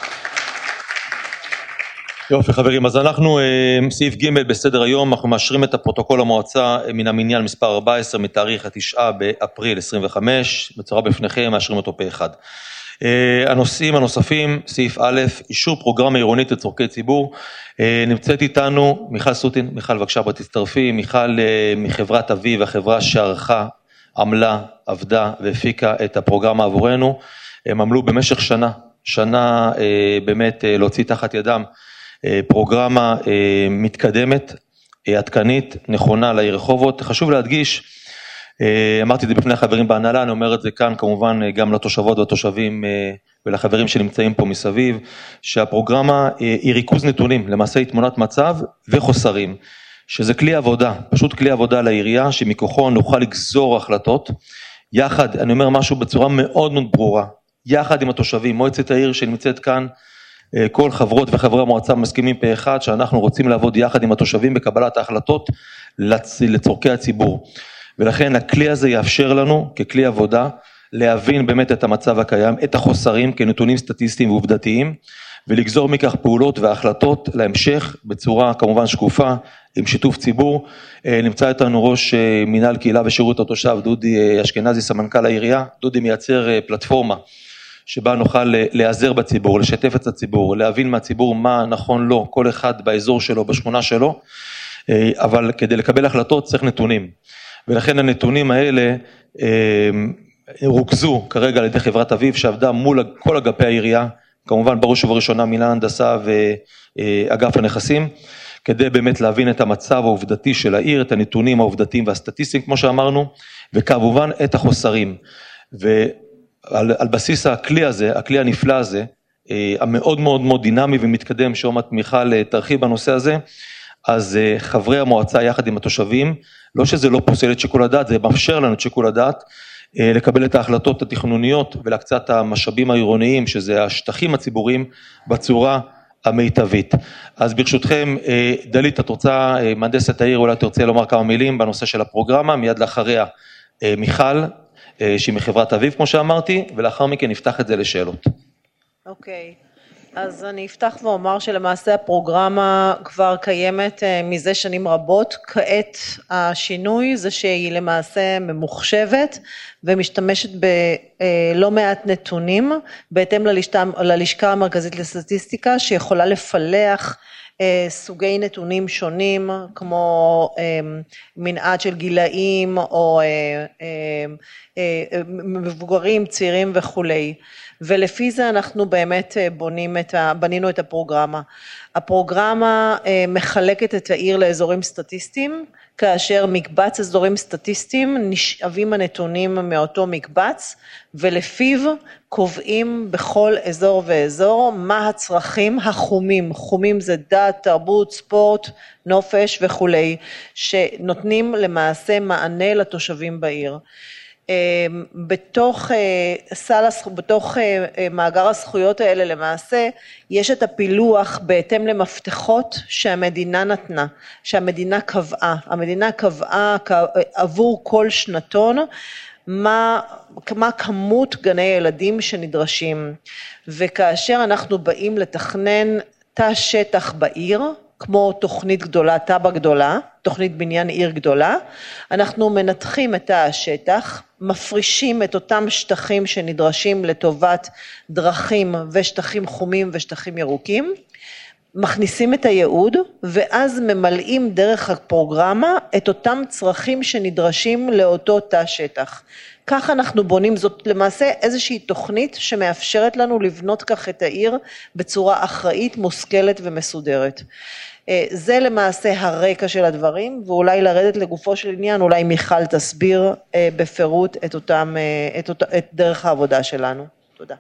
יופי חברים, אז אנחנו סעיף ג' בסדר היום, אנחנו מאשרים את הפרוטוקול המועצה מן המניין מספר ארבע עשרה מתאריך התשעה באפריל עשרים וחמש, בצורה בפניכם, מאשרים אותו פה אחד. הנושאים הנוספים, סעיף א', אישור פרוגרמה עירונית לצורכי ציבור, נמצאת איתנו מיכל סוטין, מיכל בבקשה בתצטרפי, מיכל מחברת אביב, החברה שערכה, עמלה, עבדה והפיקה את הפרוגרמה עבורנו, הם עמלו במשך שנה, שנה באמת להוציא תחת ידם, פרוגרמה מתקדמת, עדכנית, נכונה לעיר רחובות. חשוב להדגיש, אמרתי את זה בפני החברים בהנהלה, אני אומר את זה כאן כמובן גם לתושבות והתושבים ולחברים שנמצאים פה מסביב, שהפרוגרמה היא ריכוז נתונים, למעשה היא תמונת מצב וחוסרים, שזה כלי עבודה, פשוט כלי עבודה לעירייה, שמכוחו נוכל לגזור החלטות, יחד, אני אומר משהו בצורה מאוד מאוד ברורה, יחד עם התושבים, מועצת העיר שנמצאת כאן, כל חברות וחברי המועצה מסכימים פה אחד, שאנחנו רוצים לעבוד יחד עם התושבים בקבלת ההחלטות לצורכי הציבור. ולכן הכלי הזה יאפשר לנו ככלי עבודה, להבין באמת את המצב הקיים, את החוסרים כנתונים סטטיסטיים ועובדתיים, ולגזור מכך פעולות והחלטות להמשך בצורה כמובן שקופה, עם שיתוף ציבור. נמצא איתנו ראש מנהל קהילה ושירות התושב, דודי אשכנזי, סמנכ"ל העירייה. דודי מייצר פלטפורמה, שבה נוכל להיעזר בציבור, לשתף את הציבור, להבין מהציבור מה נכון לו, כל אחד באזור שלו, בשכונה שלו, אבל כדי לקבל החלטות צריך נתונים, ולכן הנתונים האלה רוכזו כרגע על ידי חברת אביב, שעבדה מול כל אגפי העירייה, כמובן בראש ובראשונה מינהל הנדסה ואגף הנכסים, כדי באמת להבין את המצב העובדתי של העיר, את הנתונים העובדתיים והסטטיסטיים, כמו שאמרנו, וכמובן את החוסרים, ו... על, על בסיס הכלי הזה, הכלי הנפלא הזה, המאוד מאוד מאוד דינמי ומתקדם, שעומת מיכל תרחיב בנושא הזה, אז חברי המועצה יחד עם התושבים, לא שזה לא פוסל את שיקול הדעת, זה מאפשר לנו את שיקול הדעת, לקבל את ההחלטות התכנוניות ולהקצת המשאבים העירוניים, שזה השטחים הציבוריים, בצורה המיטבית. אז ברשותכם, דלית, את רוצה, מהנדסת העיר, אולי תרצה לומר כמה מילים בנושא של הפרוגרמה, מיד לאחריה מיכל, שהיא מחברת אביב, כמו שאמרתי, ולאחר מכן נפתח את זה לשאלות. אוקיי, אז אני אפתח ואומר שלמעשה הפרוגרמה כבר קיימת מזה שנים רבות, כעת השינוי זה שהיא למעשה ממוחשבת, ומשתמשת בלא מעט נתונים, בהתאם ללשכה, ללשכה המרכזית לסטטיסטיקה, שיכולה לפלח סוגי נתונים שונים, כמו מנעד של גילאים, או מבוגרים, צעירים וכולי. ולפי זה אנחנו באמת בונים את ה, בנינו את הפרוגרמה. הפרוגרמה מחלקת את העיר לאזורים סטטיסטיים, כאשר מקבץ אזורים סטטיסטיים נשאבים הנתונים מאותו מקבץ, ולפיו קובעים בכל אזור ואזור מה הצרכים החומים. חומים זה דת, תרבות, ספורט, נופש וכולי, שנותנים למעשה מענה לתושבים בעיר. בתוך סל, בתוך מאגר הזכויות האלה למעשה, יש את הפילוח בהתאם למפתחות שהמדינה נתנה, שהמדינה קבעה. המדינה קבעה עבור כל שנתון, מה, מה כמות גני ילדים שנדרשים. וכאשר אנחנו באים לתכנן תא שטח בעיר, כמו תוכנית גדולה, תב"ע גדולה, תוכנית בניין עיר גדולה, אנחנו מנתחים את השטח, מפרישים את אותם שטחים שנדרשים לטובת דרכים ושטחים חומים ושטחים ירוקים, מכניסים את הייעוד ואז ממלאים דרך הפרוגרמה את אותם צרכים שנדרשים לאותו תא שטח. כך אנחנו בונים, זאת למעשה איזושהי תוכנית שמאפשרת לנו לבנות כך את העיר בצורה אחראית, מושכלת ומסודרת. זה למעשה הרקע של הדברים, ואולי לרדת לגופו של עניין, אולי מיכל תסביר בפירוט את אותם, את, אות, את דרך העבודה שלנו. תודה.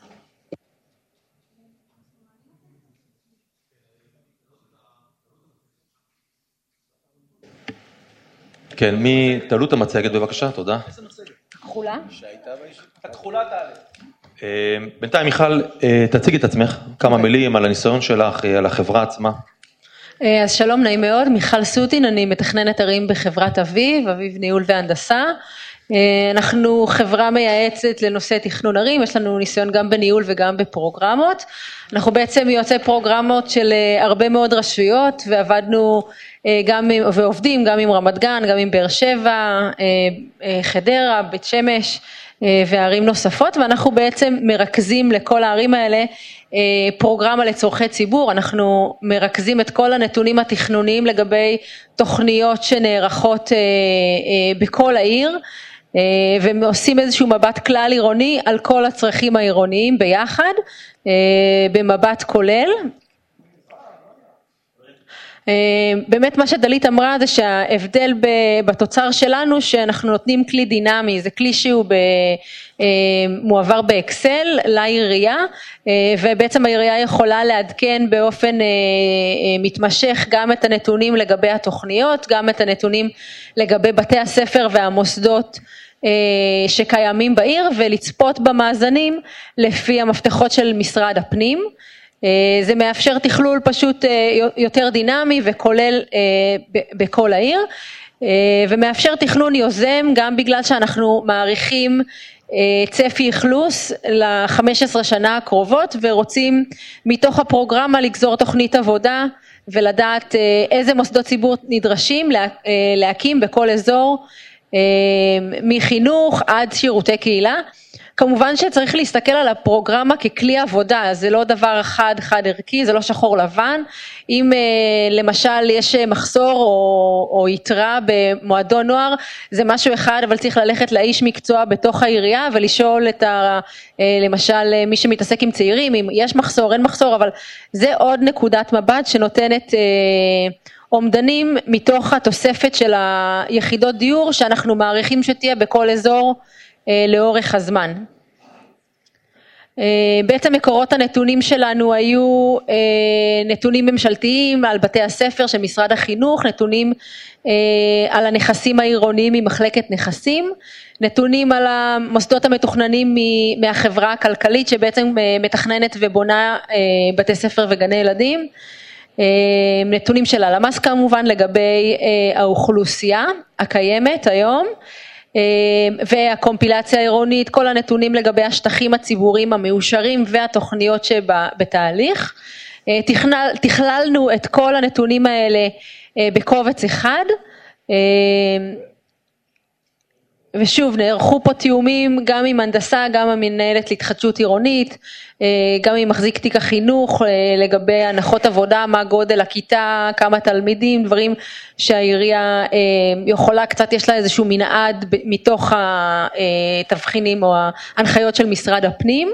כן, מי תעלו את המצגת בבקשה, תודה. כחולה? הכחולה תעלה. בינתיים מיכל, תציגי את עצמך, כמה מילים על הניסיון שלך, על החברה עצמה. אז שלום, נעים מאוד, מיכל סוטין, אני מתכננת ערים בחברת אביב, אביב ניהול והנדסה. אנחנו חברה מייעצת לנושא תכנון ערים, יש לנו ניסיון גם בניהול וגם בפרוגרמות. אנחנו בעצם יועצי פרוגרמות של הרבה מאוד רשויות, ועבדנו גם ועובדים גם עם רמת גן, גם עם באר שבע, חדרה, בית שמש וערים נוספות, ואנחנו בעצם מרכזים לכל הערים האלה פרוגרמה לצורכי ציבור. אנחנו מרכזים את כל הנתונים התכנוניים לגבי תוכניות שנערכות בכל העיר, ועושים איזשהו מבט כלל עירוני על כל הצרכים העירוניים ביחד, במבט כולל. באמת מה שדלית אמרה זה שההבדל בתוצר שלנו שאנחנו נותנים כלי דינמי, זה כלי שהוא מועבר באקסל לעירייה, ובעצם העירייה יכולה לעדכן באופן מתמשך גם את הנתונים לגבי התוכניות, גם את הנתונים לגבי בתי הספר והמוסדות שקיימים בעיר, ולצפות במאזנים לפי המפתחות של משרד הפנים. זה מאפשר תכלול פשוט יותר דינמי וכולל בכל העיר, ומאפשר תכנון יוזם גם בגלל שאנחנו מעריכים צפי אכלוס ל-חמש עשרה שנה הקרובות, ורוצים מתוך הפרוגרמה לגזור תוכנית עבודה ולדעת איזה מוסדות ציבור נדרשים להקים בכל אזור, מחינוך עד שירותי קהילה. כמובן שצריך להסתכל על הפרוגרמה ככלי עבודה, זה לא דבר אחד חד ערכי, זה לא שחור לבן. אם למשל יש מחסור או, או יתרה במועדון נוער, זה משהו אחד, אבל צריך ללכת לאיש מקצוע בתוך העירייה ולשאול את ה, למשל מי שמתעסק עם צעירים, אם יש מחסור, אין מחסור, אבל זה עוד נקודת מבט שנותנת אומדנים מתוך התוספת של היחידות דיור שאנחנו מעריכים שתהיה בכל אזור לאורך הזמן. בעצם מקורות הנתונים שלנו היו נתונים ממשלתיים על בתי הספר של משרד החינוך, נתונים על הנכסים העירוניים ממחלקת נכסים, נתונים על המוסדות המתוכננים מהחברה הכלכלית שבעצם מתכננת ובונה בתי ספר וגני ילדים, נתונים של הלמ"ס כמובן לגבי האוכלוסייה הקיימת היום, והקומפילציה העירונית, כל הנתונים לגבי השטחים הציבוריים המאושרים והתוכניות שבתהליך. תכלל, תכללנו את כל הנתונים האלה בקובץ אחד, ושוב נערכו פה תיאומים גם עם הנדסה, גם המנהלת להתחדשות עירונית, גם עם מחזיק תיק החינוך לגבי הנחות עבודה, מה גודל הכיתה, כמה תלמידים, דברים שהעירייה יכולה, קצת יש לה איזשהו מנעד מתוך התבחינים או ההנחיות של משרד הפנים.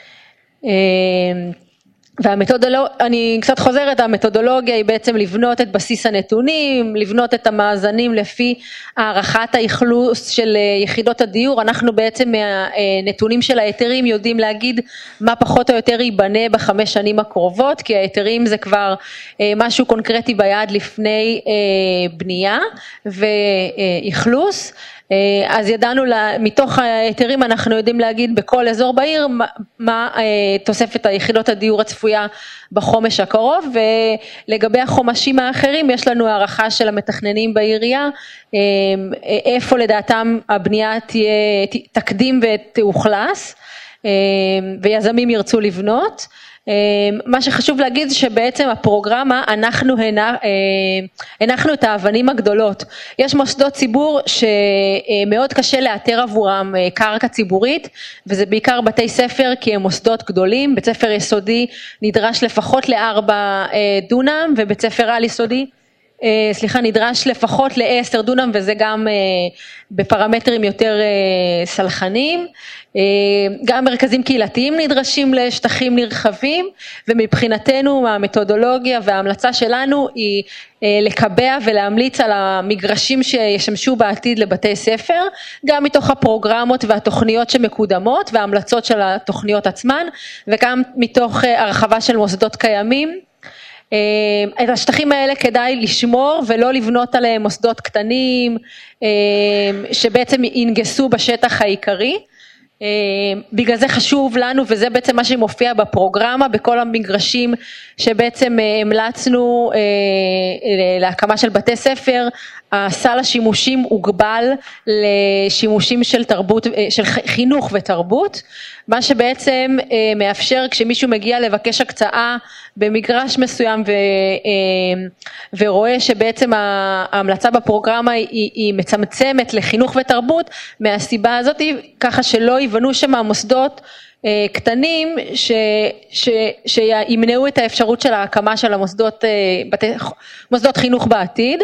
והמתודולוגיה, אני קצת חוזרת, המתודולוגיה היא בעצם לבנות את בסיס הנתונים, לבנות את המאזנים לפי הערכת האכלוס של יחידות הדיור. אנחנו בעצם מהנתונים של ההיתרים יודעים להגיד מה פחות או יותר ייבנה בחמש שנים הקרובות, כי ההיתרים זה כבר משהו קונקרטי ביד לפני בנייה ואכלוס, אז ידענו, מתוך היתרים אנחנו יודעים להגיד בכל אזור בעיר מה, מה תוספת היחידות הדיור הצפויה בחומש הקרוב, ולגבי החומשים האחרים יש לנו הערכה של המתכננים בעירייה, איפה לדעתם הבנייה תהיה, תקדים ותאוכלס, ויזמים ירצו לבנות. מה שחשוב להגיד שבעצם הפרוגרמה אנחנו הנחנו את האבנים הגדולות. יש מוסדות ציבור שמאוד קשה לאתר עבורם קרקע ציבורית, וזה בעיקר בתי ספר כי הם מוסדות גדולים. בית ספר יסודי נדרש לפחות לארבע דונם, ובית ספר על יסודי סליחה נדרש לפחות לעשר דונם, וזה גם בפרמטרים יותר סלחניים. גם מרכזים קהילתיים נדרשים לשטחים נרחבים, ומבחינתנו המתודולוגיה וההמלצה שלנו היא לקבע ולהמליץ על המגרשים שישמשו בעתיד לבתי ספר, גם מתוך הפרוגרמות והתוכניות שמקודמות וההמלצות של התוכניות עצמן, וגם מתוך הרחבה של מוסדות קיימים. את השטחים האלה כדאי לשמור ולא לבנות עליהם מוסדות קטנים שבעצם ינגסו בשטח העיקרי. בגלל זה חשוב לנו, וזה בעצם מה שמופיע בפרוגרמה, בכל המגרשים שבעצם המלצנו להקמה של בתי ספר, הסל השימושים הוגבל לשימושים של תרבות, של חינוך ותרבות, מה שבעצם מאפשר כשמישהו מגיע לבקש הקצאה במגרש מסוים ו, ורואה שבעצם ההמלצה בפרוגרמה היא, היא מצמצמת לחינוך ותרבות, מהסיבה הזאת ככה שלא יבנו שם המוסדות קטנים ש, ש, שימנעו את האפשרות של ההקמה של המוסדות, בתי, מוסדות חינוך בעתיד.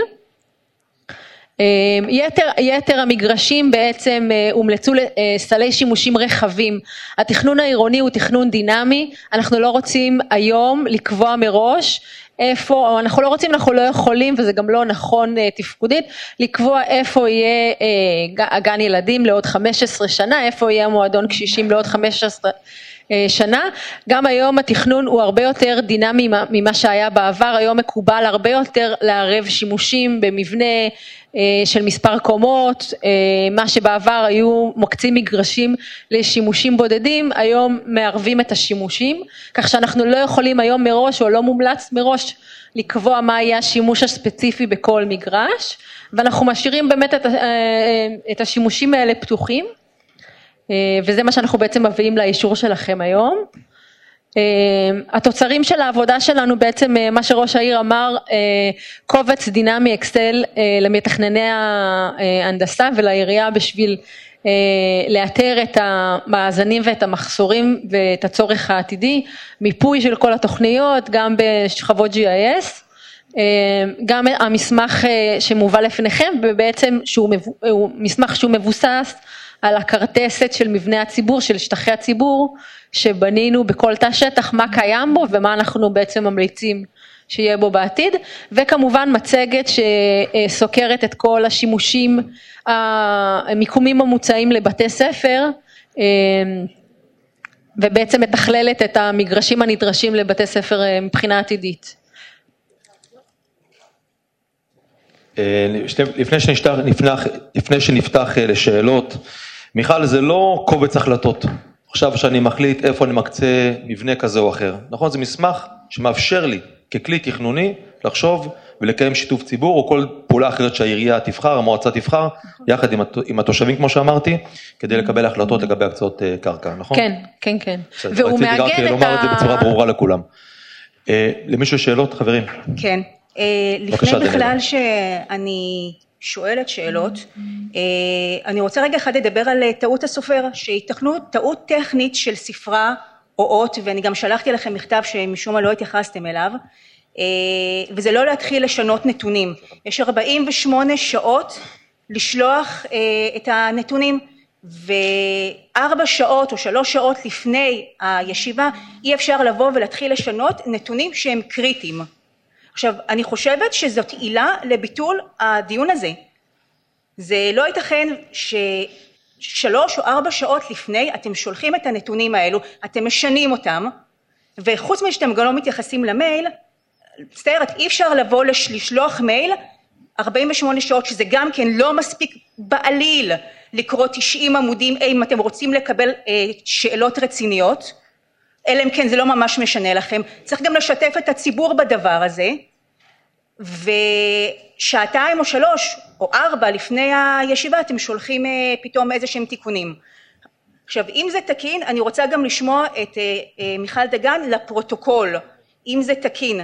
יתר, יתר המגרשים בעצם הומלצו לסלי שימושים רחבים. התכנון העירוני הוא תכנון דינמי, אנחנו לא רוצים היום לקבוע מראש איפה, אנחנו לא רוצים, אנחנו לא יכולים, וזה גם לא נכון תפקודית, לקבוע איפה יהיה גן ילדים לעוד חמש עשרה שנה, איפה יהיה מועדון קשישים לעוד חמש עשרה שנה. גם היום התכנון הוא הרבה יותר דינמי ממה שהיה בעבר, היום מקובל הרבה יותר לערב שימושים במבנה של מספר קומות, מה שבעבר היו מוקצים מגרשים לשימושים בודדים, היום מערבים את השימושים, כך שאנחנו לא יכולים היום מראש או לא מומלץ מראש לקבוע מה יהיה השימוש הספציפי בכל מגרש, ואנחנו משאירים באמת את, את השימושים האלה פתוחים, וזה מה שאנחנו בעצם מביאים לאישור שלכם היום. התוצרים של העבודה שלנו בעצם מה שראש העיר אמר, קובץ דינמי אקסל למתכנני ההנדסה ולעירייה בשביל לאתר את המאזנים ואת המחסורים ואת הצורך העתידי, מיפוי של כל התוכניות גם בשכבות ג'י איי אס, גם המסמך שמובא לפניכם ובעצם שהוא מסמך שהוא מבוסס על הקרטסת של מבנה הציבור, של שטחי הציבור, שבנינו בכל תא שטח, מה קיים בו ומה אנחנו בעצם ממליצים שיהיה בו בעתיד, וכמובן מצגת שסוקרת את כל השימושים, המיקומים המוצעים לבתי ספר, ובעצם מתכללת את המגרשים הנדרשים לבתי ספר מבחינה עתידית. לפני שנפתח, לפני שנפתח לשאלות, מיכל, זה לא קובץ החלטות. עכשיו שאני מחליט איפה אני מקצה מבנה כזה או אחר. נכון, זה מסמך שמאפשר לי ככלי תכנוני לחשוב ולקיים שיתוף ציבור או כל פעולה אחרת שהעירייה תבחר, המועצה תבחר, יחד עם התושבים כמו שאמרתי, כדי לקבל החלטות לגבי הקצאות קרקע, נכון? כן, כן, כן. והוא מאגד את ה... לומר את זה בצורה ברורה לכולם. למישהו שאלות, חברים? כן. לפני בכלל שאני שואלת שאלות, אני רוצה רגע אחד לדבר על טעות הסופר, שהתכנו טעות טכנית של ספרה או אות, ואני גם שלחתי לכם מכתב שמשום מה לא התייחסתם אליו, וזה לא להתחיל לשנות נתונים. יש ארבעים ושמונה שעות לשלוח את הנתונים, וארבע שעות או שלוש שעות לפני הישיבה אי אפשר לבוא ולהתחיל לשנות נתונים שהם קריטיים. עכשיו, אני חושבת שזאת עילה לביטול הדיון הזה. זה לא ייתכן ששלוש או ארבע שעות לפני אתם שולחים את הנתונים האלו, אתם משנים אותם, וחוץ מזה שאתם גם לא מתייחסים למייל, מצטערת, אי אפשר לבוא לשלוח מייל ארבעים ושמונה שעות, שזה גם כן לא מספיק בעליל לקרוא תשעים עמודים אם אתם רוצים לקבל אה, שאלות רציניות, אלא אם כן זה לא ממש משנה לכם, צריך גם לשתף את הציבור בדבר הזה, ושעתיים או שלוש או ארבע לפני הישיבה אתם שולחים אה, פתאום איזה שהם תיקונים. עכשיו אם זה תקין, אני רוצה גם לשמוע את אה, אה, מיכל דגן לפרוטוקול, אם זה תקין.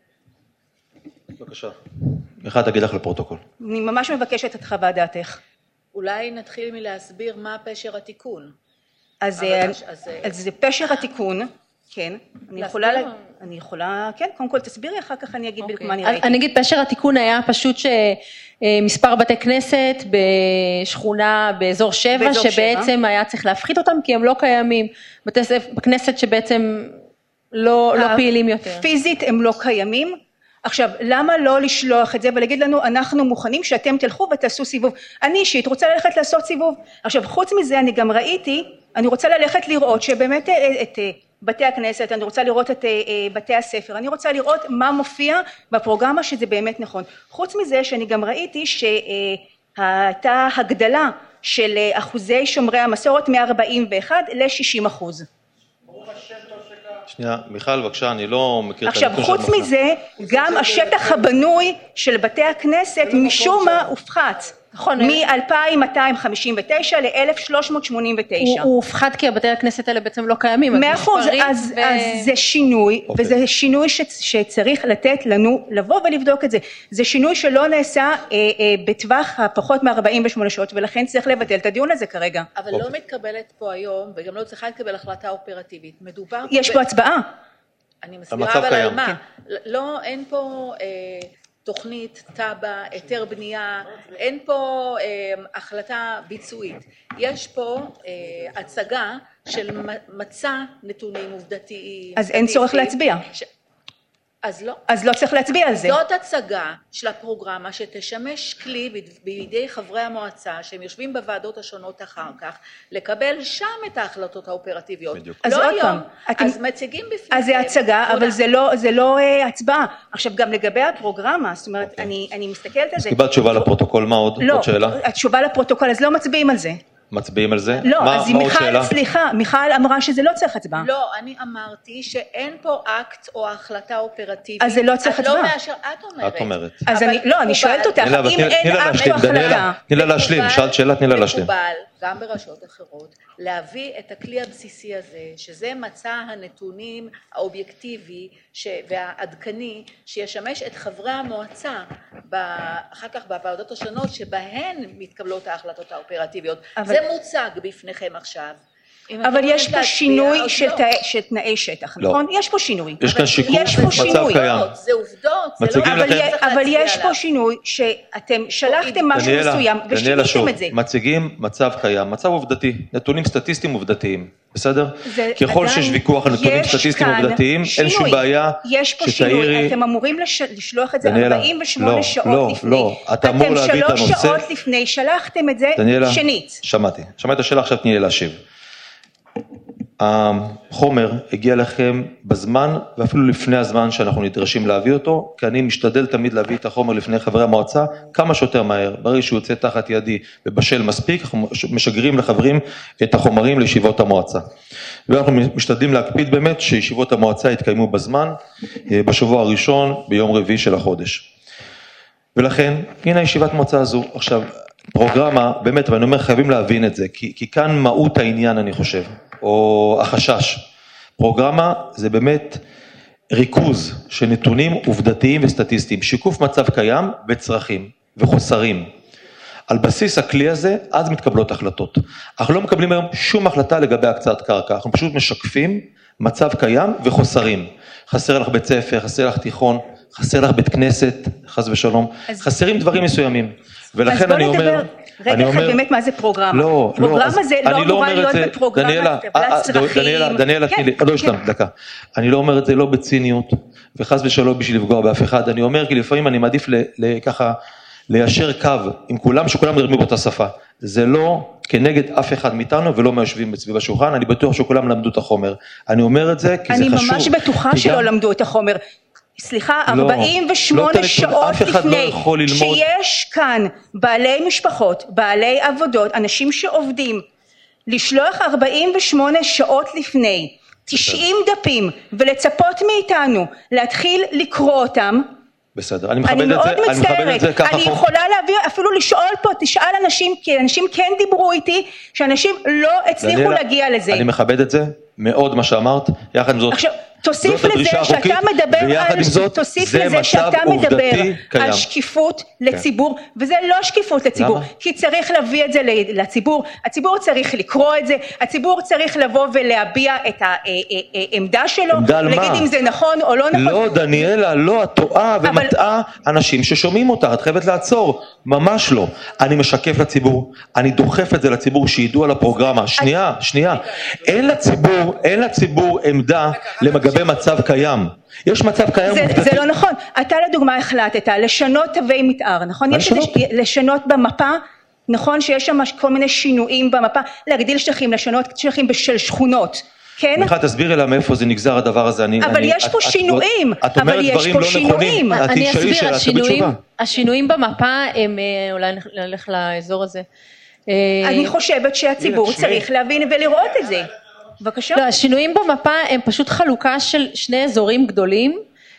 בבקשה. מיכל תגיד לך לפרוטוקול. אני ממש מבקשת את חוות דעתך. אולי נתחיל מלהסביר מה פשר התיקון. אז, אז, אז, אז זה פשר התיקון, כן, אני יכולה, אני יכולה, כן, קודם כל תסבירי, אחר כך אני אגיד בדיוק מה אני ראיתי. אני אגיד, פשר התיקון היה פשוט שמספר בתי כנסת בשכונה באזור שבע, שבעצם היה צריך להפחית אותם, כי הם לא קיימים, בתי כנסת שבעצם לא פעילים יותר. פיזית הם לא קיימים, עכשיו, למה לא לשלוח את זה ולהגיד לנו, אנחנו מוכנים שאתם תלכו ותעשו סיבוב. אני אישית רוצה ללכת לעשות סיבוב. עכשיו, חוץ מזה, אני גם ראיתי, אני רוצה ללכת לראות שבאמת את בתי הכנסת, אני רוצה לראות את בתי הספר, אני רוצה לראות מה מופיע בפרוגרמה שזה באמת נכון. חוץ מזה, שאני גם ראיתי שהייתה הגדלה של אחוזי שומרי המסורת מ-ארבעים ואחת ל-שישים אחוז. שנייה, מיכל, בבקשה, אני לא מכיר את עכשיו, חוץ מזה, גם השטח הבנוי של בתי הכנסת משום מה הופחת. מ-אלפיים מאתיים חמישים ותשע ל-אלף שלוש מאות שמונים ותשע. הוא הופחת כי הבתי הכנסת האלה בעצם לא קיימים. מאה אחוז, אז זה שינוי, וזה שינוי שצריך לתת לנו לבוא ולבדוק את זה. זה שינוי שלא נעשה בטווח הפחות מ-ארבעים ושמונה שעות, ולכן צריך לבטל את הדיון הזה כרגע. אבל לא מתקבלת פה היום, וגם לא צריכה להתקבל החלטה אופרטיבית. מדובר... יש פה הצבעה. אני מסבירה אבל על מה. לא, אין פה... תוכנית, טאבה, היתר בנייה, אין פה אה, החלטה ביצועית. יש פה אה, הצגה של מצע נתונים עובדתיים. אז אין צורך להצביע. ש... אז לא. אז לא צריך להצביע על זה. זאת הצגה של הפרוגרמה שתשמש כלי בידי חברי המועצה שהם יושבים בוועדות השונות אחר כך, לקבל שם את ההחלטות האופרטיביות. בדיוק. אז לא עוד היום. פעם. אתם... אז מציגים בפני... אז זה הצגה, אבל זה לא, זה לא uh, הצבעה. עכשיו גם לגבי הפרוגרמה, זאת אומרת, okay. אני, אני מסתכלת על זה. אז קיבלת תשובה לפרוטוקול, מה עוד? לא, עוד שאלה? התשובה לפרוטוקול, אז לא מצביעים על זה. מצביעים על זה? לא, מה, אז מה מיכל, סליחה, מיכל אמרה שזה לא צריך הצבעה. לא, אני אמרתי שאין פה אקט או החלטה אופרטיבית. אז זה לא צריך הצבעה. את לא מאשר, את אומרת. את אומרת. אז אני, לא, אני שואלת אותך, אם אין אקט או החלטה. תני לה להשלים, שאלת שאלה, תני לה להשלים. מקובל, גם ברשויות אחרות, להביא את הכלי הבסיסי הזה, שזה מצע הנתונים האובייקטיבי והעדכני, שישמש את חברי המועצה, אחר כך בוועדות השונות, שבהן מתקבלות ההחלטות האופרטיביות. זה מוצג בפניכם עכשיו. אבל יש פה שינוי של תנאי שטח, נכון? יש פה שינוי. יש כאן שיקוף מצב קיים. זה עובדות, אבל יש פה שינוי שאתם שלחתם משהו מסוים ושיניתם את זה. מציגים מצב קיים, מצב עובדתי, נתונים סטטיסטיים עובדתיים, בסדר? ככל שיש ויכוח על נתונים סטטיסטיים עובדתיים, אין שום בעיה שתאירי... יש פה שינוי, אתם אמורים לשלוח את זה ארבעים ושמונה שעות לפני. אתם שלוש שעות לפני, שלחתם את זה שנית. שמעתי, שמעתי את השאלה, עכשיו תני לי להשיב. החומר הגיע לכם בזמן ואפילו לפני הזמן שאנחנו נדרשים להביא אותו, כי אני משתדל תמיד להביא את החומר לפני חברי המועצה כמה שיותר מהר, ברגע שהוא יוצא תחת ידי ובשל מספיק, אנחנו משגרים לחברים את החומרים לישיבות המועצה. ואנחנו משתדלים להקפיד באמת שישיבות המועצה יתקיימו בזמן, בשבוע הראשון ביום רביעי של החודש. ולכן, הנה ישיבת מועצה הזו. עכשיו, פרוגרמה, באמת, ואני אומר, חייבים להבין את זה, כי, כי כאן מהות העניין, אני חושב, או החשש. פרוגרמה זה באמת ריכוז של נתונים עובדתיים וסטטיסטיים, שיקוף מצב קיים וצרכים וחוסרים. על בסיס הכלי הזה, אז מתקבלות החלטות. אנחנו לא מקבלים היום שום החלטה לגבי הקצאת קרקע, אנחנו פשוט משקפים מצב קיים וחוסרים. חסר לך בית ספר, חסר לך תיכון, חסר לך בית כנסת, חס ושלום, אז... חסרים דברים מסוימים. ולכן אני אומר, רגע אחד באמת מה זה פרוגרמה. לא, פרוגרמה זה לא אמורה להיות בפרוגרמה, טבלת צרכים. דניאלה, דניאלה, לא השלמת, דקה. אני לא אומר את זה לא בציניות, וחס ושלום בשביל לפגוע באף אחד. אני אומר כי לפעמים אני מעדיף ככה ליישר קו עם כולם, שכולם מדברים באותה שפה. זה לא כנגד אף אחד מאיתנו ולא מהיושבים סביב השולחן, אני בטוח שכולם למדו את החומר. אני אומר את זה כי זה חשוב. אני ממש בטוחה שלא למדו את החומר. סליחה, ארבעים ושמונה שעות לפני, שיש כאן בעלי משפחות, בעלי עבודות, אנשים שעובדים, לשלוח ארבעים ושמונה שעות לפני, תשעים דפים, ולצפות מאיתנו להתחיל לקרוא אותם, בסדר, אני מכבד את זה, אני מכבד את זה ככה. אני יכולה להביא, אפילו לשאול פה, תשאל אנשים, כי אנשים כן דיברו איתי, שאנשים לא הצליחו להגיע לזה. אני מכבד את זה, מאוד מה שאמרת, יחד עם זאת, עכשיו, תוסיף לזה שאתה מדבר על, תוסיף לזה שאתה מדבר על שקיפות לציבור, וזה לא שקיפות לציבור, כי צריך להביא את זה לציבור, הציבור צריך לקרוא את זה, הציבור צריך לבוא ולהביע את העמדה שלו, להגיד אם זה נכון או לא נכון. לא, דניאלה, לא, את טועה ומטעה אנשים ששומעים אותך, את חייבת לעצור, ממש לא. אני משקף לציבור, אני דוחף את זה לציבור שידעו על הפרוגרמה, שנייה, שנייה, אין לציבור, אין לציבור עמדה למגבי מצב קיים. יש מצב קיים. זה, זה לא נכון. אתה לדוגמה החלטת לשנות תווי מתאר, נכון? יש לשנות? לשנות במפה, נכון שיש שם כל מיני שינויים במפה, להגדיל שטחים, לשנות שטחים בשל שכונות. כן? מיכל, תסבירי לה מאיפה זה נגזר הדבר הזה. אני, אבל אני, יש פה את, שינויים. את אומרת דברים לא נכונים. אני אסביר, השינויים, השינויים במפה הם, אולי נלך לאזור הזה. אני חושבת שהציבור צריך להבין ולראות את זה. בבקשה. לא, השינויים במפה הם פשוט חלוקה של שני אזורים גדולים.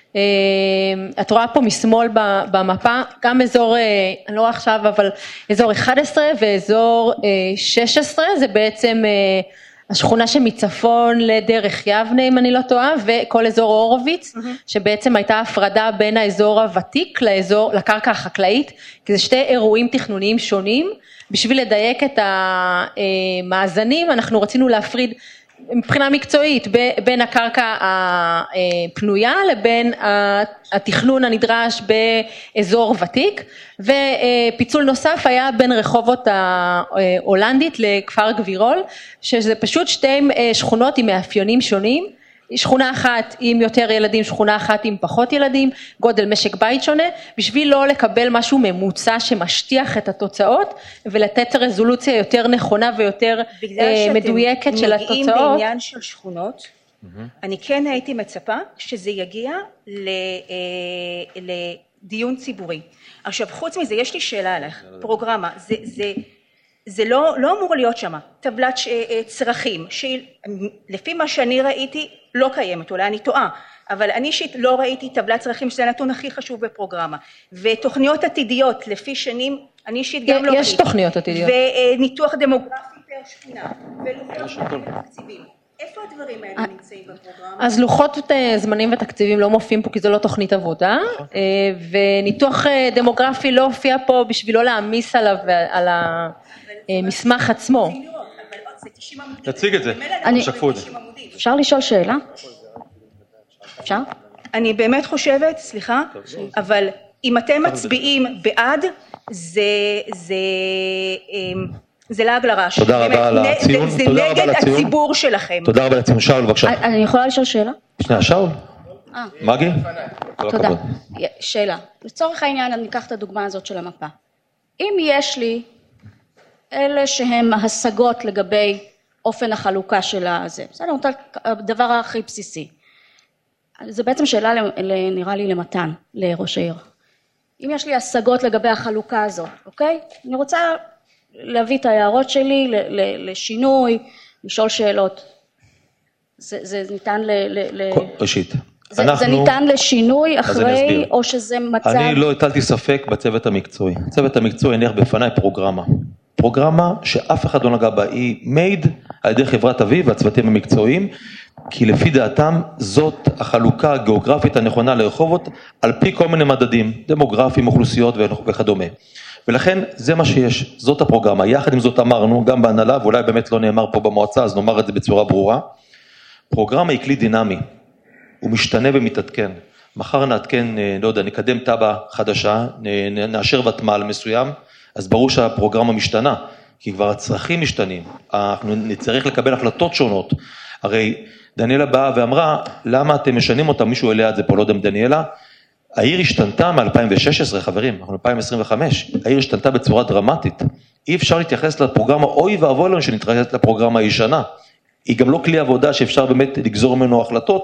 את רואה פה משמאל במפה, גם אזור, אני לא רואה עכשיו, אבל אזור אחת עשרה ואזור שש עשרה, זה בעצם השכונה שמצפון לדרך יבנה, אם אני לא טועה, וכל אזור הורוביץ, שבעצם הייתה הפרדה בין האזור הוותיק לאזור, לקרקע החקלאית, כי זה שתי אירועים תכנוניים שונים. בשביל לדייק את המאזנים, אנחנו רצינו להפריד מבחינה מקצועית בין הקרקע הפנויה לבין התכנון הנדרש באזור ותיק, ופיצול נוסף היה בין רחובות ההולנדית לכפר גבירול, שזה פשוט שתי שכונות עם מאפיינים שונים, שכונה אחת עם יותר ילדים, שכונה אחת עם פחות ילדים, גודל משק בית שונה, בשביל לא לקבל משהו ממוצע שמשטיח את התוצאות, ולתת רזולוציה יותר נכונה ויותר מדויקת של התוצאות. בגלל שאתם מגיעים בעניין של שכונות, אני כן הייתי מצפה שזה יגיע לדיון ציבורי. עכשיו, חוץ מזה, יש לי שאלה עליך, פרוגרמה, זה... זה זה לא, לא אמור להיות שמה, טבלת צרכים, שלפי מה שאני ראיתי לא קיימת, אולי אני טועה, אבל אני אישית לא ראיתי טבלת צרכים, שזה הנתון הכי חשוב בפרוגרמה, ותוכניות עתידיות לפי שנים, אני אישית גם לא ראיתי. יש תוכניות עתידיות. וניתוח דמוגרפי פר שכונה, ולוחות תקציבים. איפה הדברים האלה נמצאים בפרוגרמה? אז לוחות זמנים ותקציבים לא מופיעים פה, כי זו לא תוכנית עבודה, וניתוח דמוגרפי לא הופיע פה בשביל לא להעמיס עליו, על ה... מסמך עצמו. תציג את זה, שקפו את זה. אפשר לשאול שאלה? אפשר? אני באמת חושבת, סליחה, אבל אם אתם מצביעים בעד, זה לעג לרש. תודה רבה על הציון. זה נגד הציבור שלכם. תודה רבה על הציון. שאול, בבקשה. אני יכולה לשאול שאלה? שנייה, שאול. מגי? תודה. שאלה. לצורך העניין, אני אקח את הדוגמה הזאת של המפה. אם יש לי אלה שהם השגות לגבי אופן החלוקה של הזה. בסדר, הדבר הכי בסיסי. זה בעצם שאלה, נראה לי, למתן, לראש העיר. אם יש לי השגות לגבי החלוקה הזאת, אוקיי? אני רוצה להביא את ההערות שלי לשינוי, לשאול שאלות. זה, זה ניתן ל... ל ראשית. זה, אנחנו, זה ניתן לשינוי אחרי, או שזה מצב... אני לא הטלתי ספק בצוות המקצועי. הצוות המקצועי הניח בפניי פרוגרמה. פרוגרמה שאף אחד לא נגע בה, היא מייד על ידי חברת אביב והצוותים המקצועיים, כי לפי דעתם זאת החלוקה הגיאוגרפית הנכונה לרחובות, על פי כל מיני מדדים, דמוגרפיים, אוכלוסיות וכדומה. ולכן זה מה שיש, זאת הפרוגרמה. יחד עם זאת אמרנו, גם בהנהלה, ואולי באמת לא נאמר פה במועצה, אז נאמר את זה בצורה ברורה, פרוגרמה היא כלי דינמי, הוא משתנה ומתעדכן. מחר נעדכן, לא יודע, נקדם טאבה חדשה, נאשר ותמ"ל מסוים, אז ברור שהפרוגרמה משתנה, כי כבר הצרכים משתנים, אנחנו נצטרך לקבל החלטות שונות, הרי דניאלה באה ואמרה, למה אתם משנים אותה, מישהו אליה את זה פה, לא יודע דניאלה, העיר השתנתה מ-אלפיים ושש עשרה, חברים, אנחנו אלפיים עשרים וחמש, העיר השתנתה בצורה דרמטית, אי אפשר להתייחס לפרוגרמה, אוי ואבוי לנו שנתייחס לפרוגרמה הישנה, היא גם לא כלי עבודה שאפשר באמת לגזור ממנו החלטות,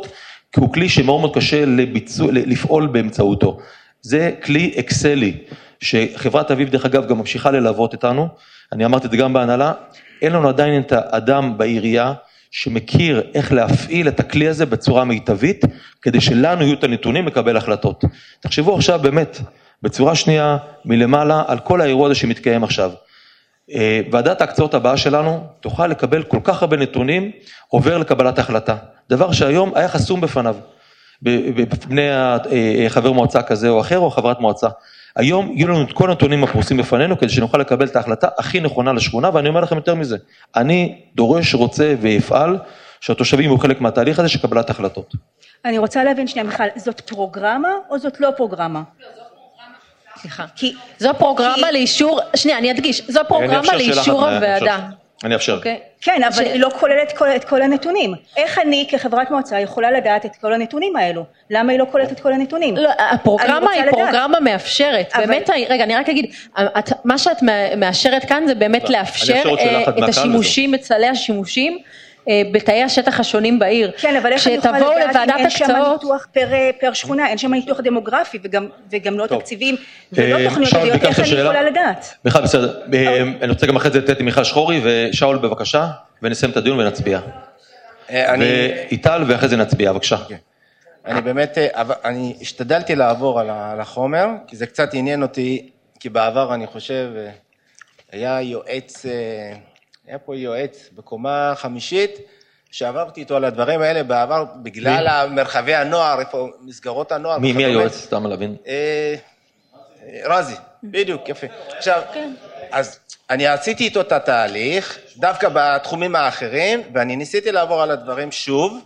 כי הוא כלי שמאוד מאוד קשה לביצוע, לפעול באמצעותו. זה כלי אקסלי, שחברת אביב דרך אגב גם ממשיכה ללוות איתנו, אני אמרתי את זה גם בהנהלה, אין לנו עדיין את האדם בעירייה, שמכיר איך להפעיל את הכלי הזה בצורה מיטבית, כדי שלנו יהיו את הנתונים לקבל החלטות. תחשבו עכשיו באמת, בצורה שנייה מלמעלה, על כל האירוע הזה שמתקיים עכשיו. ועדת ההקצאות הבאה שלנו תוכל לקבל כל כך הרבה נתונים, עובר לקבלת ההחלטה. דבר שהיום היה חסום בפניו, בפני חבר מועצה כזה או אחר, או חברת מועצה. היום יהיו לנו את כל הנתונים הפרוסים בפנינו, כדי שנוכל לקבל את ההחלטה הכי נכונה לשכונה, ואני אומר לכם יותר מזה, אני דורש, רוצה ויפעל, שהתושבים יהיו חלק מהתהליך הזה, שקבלת החלטות. אני רוצה להבין שנייה, מיכל, זאת פרוגרמה או זאת לא פרוגרמה? סליחה. כי זו פרוגרמה לאישור, שנייה, אני אדגיש, זו פרוגרמה לאישור הוועדה. אני אפשר. כן, אבל היא לא כוללת את כל הנתונים. איך אני כחברת מועצה יכולה לדעת את כל הנתונים האלו? למה היא לא כוללת את כל הנתונים? לא, הפרוגרמה היא פרוגרמה מאפשרת. באמת, רגע, אני רק אגיד, מה שאת מאשרת כאן זה באמת לאפשר את השימושים, את סלי השימושים, בתאי השטח השונים בעיר. כן, אבל איך אני יכולה לדעת אם אין שם ניתוח פר שכונה, אין שם ניתוח דמוגרפי וגם לא תקציבים ולא תוכניות עיריות, איך אני יכולה לדעת? מיכל, בסדר. אני רוצה גם אחרי זה לתת עם מיכל שחורי ושאול בבקשה, ונסיים את הדיון ונצביע. ואיטל ואחרי זה נצביע, בבקשה. אני באמת, אני השתדלתי לעבור על החומר, כי זה קצת עניין אותי, כי בעבר אני חושב, היה יועץ... היה פה יועץ בקומה חמישית, שעברתי איתו על הדברים האלה בעבר, בגלל המרחבי הנוער, איפה מסגרות הנוער. מי היועץ? סתם להבין. רזי, בדיוק, יפה. עכשיו, אז אני עשיתי איתו את התהליך, דווקא בתחומים האחרים, ואני ניסיתי לעבור על הדברים שוב,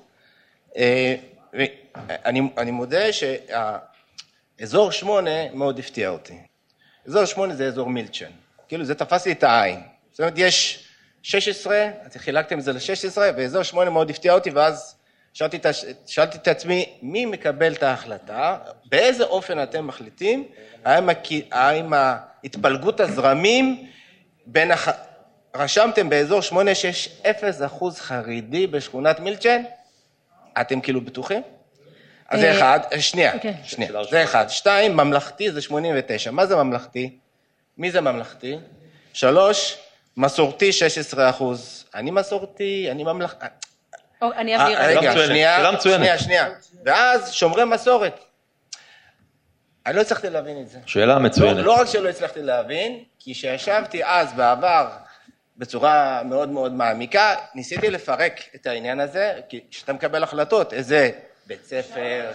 ואני מודה שהאזור שמונה מאוד הפתיע אותי. אזור שמונה זה אזור מילצ'ן, כאילו זה תפס לי את העין. זאת אומרת, יש... שש עשרה, אז חילקתם את זה ל-שש עשרה, ואזור שמונה מאוד הפתיע אותי, ואז שאלתי, שאלתי את עצמי, מי מקבל את ההחלטה, באיזה אופן אתם מחליטים, האם, האם ההתפלגות הזרמים, בין הח... רשמתם באזור שמונה שיש אפס אחוז חרדי בשכונת מילצ'ן, אתם כאילו בטוחים? אז זה אחד, שנייה, שנייה, זה אחד, שתיים, ממלכתי זה שמונים ותשע, מה זה ממלכתי? מי זה ממלכתי? שלוש, מסורתי שש עשרה אחוז, אני מסורתי, אני ממלכ... אני אעביר. רגע, שנייה, שנייה, שנייה. ואז שומרי מסורת. אני לא הצלחתי להבין את זה. שאלה מצוינת. לא רק שלא הצלחתי להבין, כי שישבתי אז בעבר בצורה מאוד מאוד מעמיקה, ניסיתי לפרק את העניין הזה, כי כשאתה מקבל החלטות, איזה בית ספר...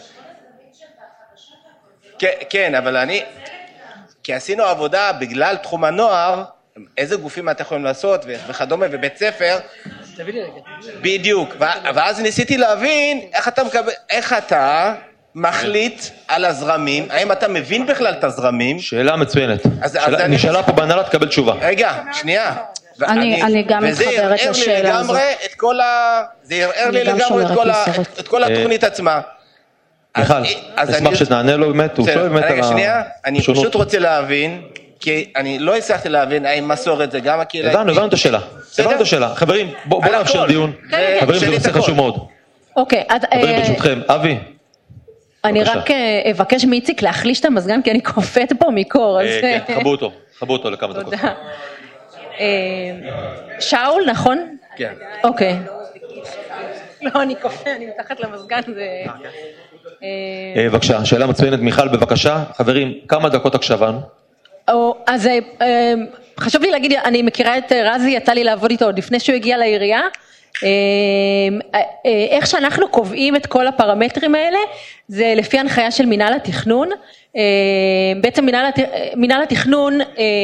כן, אבל אני... כי עשינו עבודה בגלל תחום הנוער, איזה גופים אתה יכולים לעשות וכדומה, ובית ספר, בדיוק, ואז ניסיתי להבין איך אתה מקבל, איך אתה מחליט על הזרמים, האם אתה מבין בכלל את הזרמים? שאלה מצוינת, נשאלה פה בהנהלה, תקבל תשובה. רגע, שנייה. אני גם מתחברת לשאלה הזאת. זה ירער לי לגמרי את כל התוכנית עצמה. מיכל, אשמח שתענה לו באמת, הוא שואל באמת על השונות. שנייה, אני פשוט רוצה להבין, כי אני לא הצלחתי להבין האם מסורת זה גם הקהילה. הבנו, הבנו את השאלה. הבנו את השאלה. חברים, בואו נאפשר דיון. חברים, זה נושא חשוב מאוד. אוקיי. חברים, ברשותכם. אבי. אני רק אבקש מאיציק להחליש את המזגן, כי אני קופאת פה מקור. כן, חבו אותו. חבו אותו לכמה דקות. תודה. שאול, נכון? כן. אוקיי. לא, אני קופא, אני מתחת למזגן, זה... בבקשה, שאלה מצוינת, מיכל, בבקשה. חברים, כמה דקות הקשבה? אז חשוב לי להגיד, אני מכירה את רזי, יצא לי לעבוד איתו עוד לפני שהוא הגיע לעירייה, איך שאנחנו קובעים את כל הפרמטרים האלה, זה לפי הנחיה של מנהל התכנון, בעצם מנהל התכנון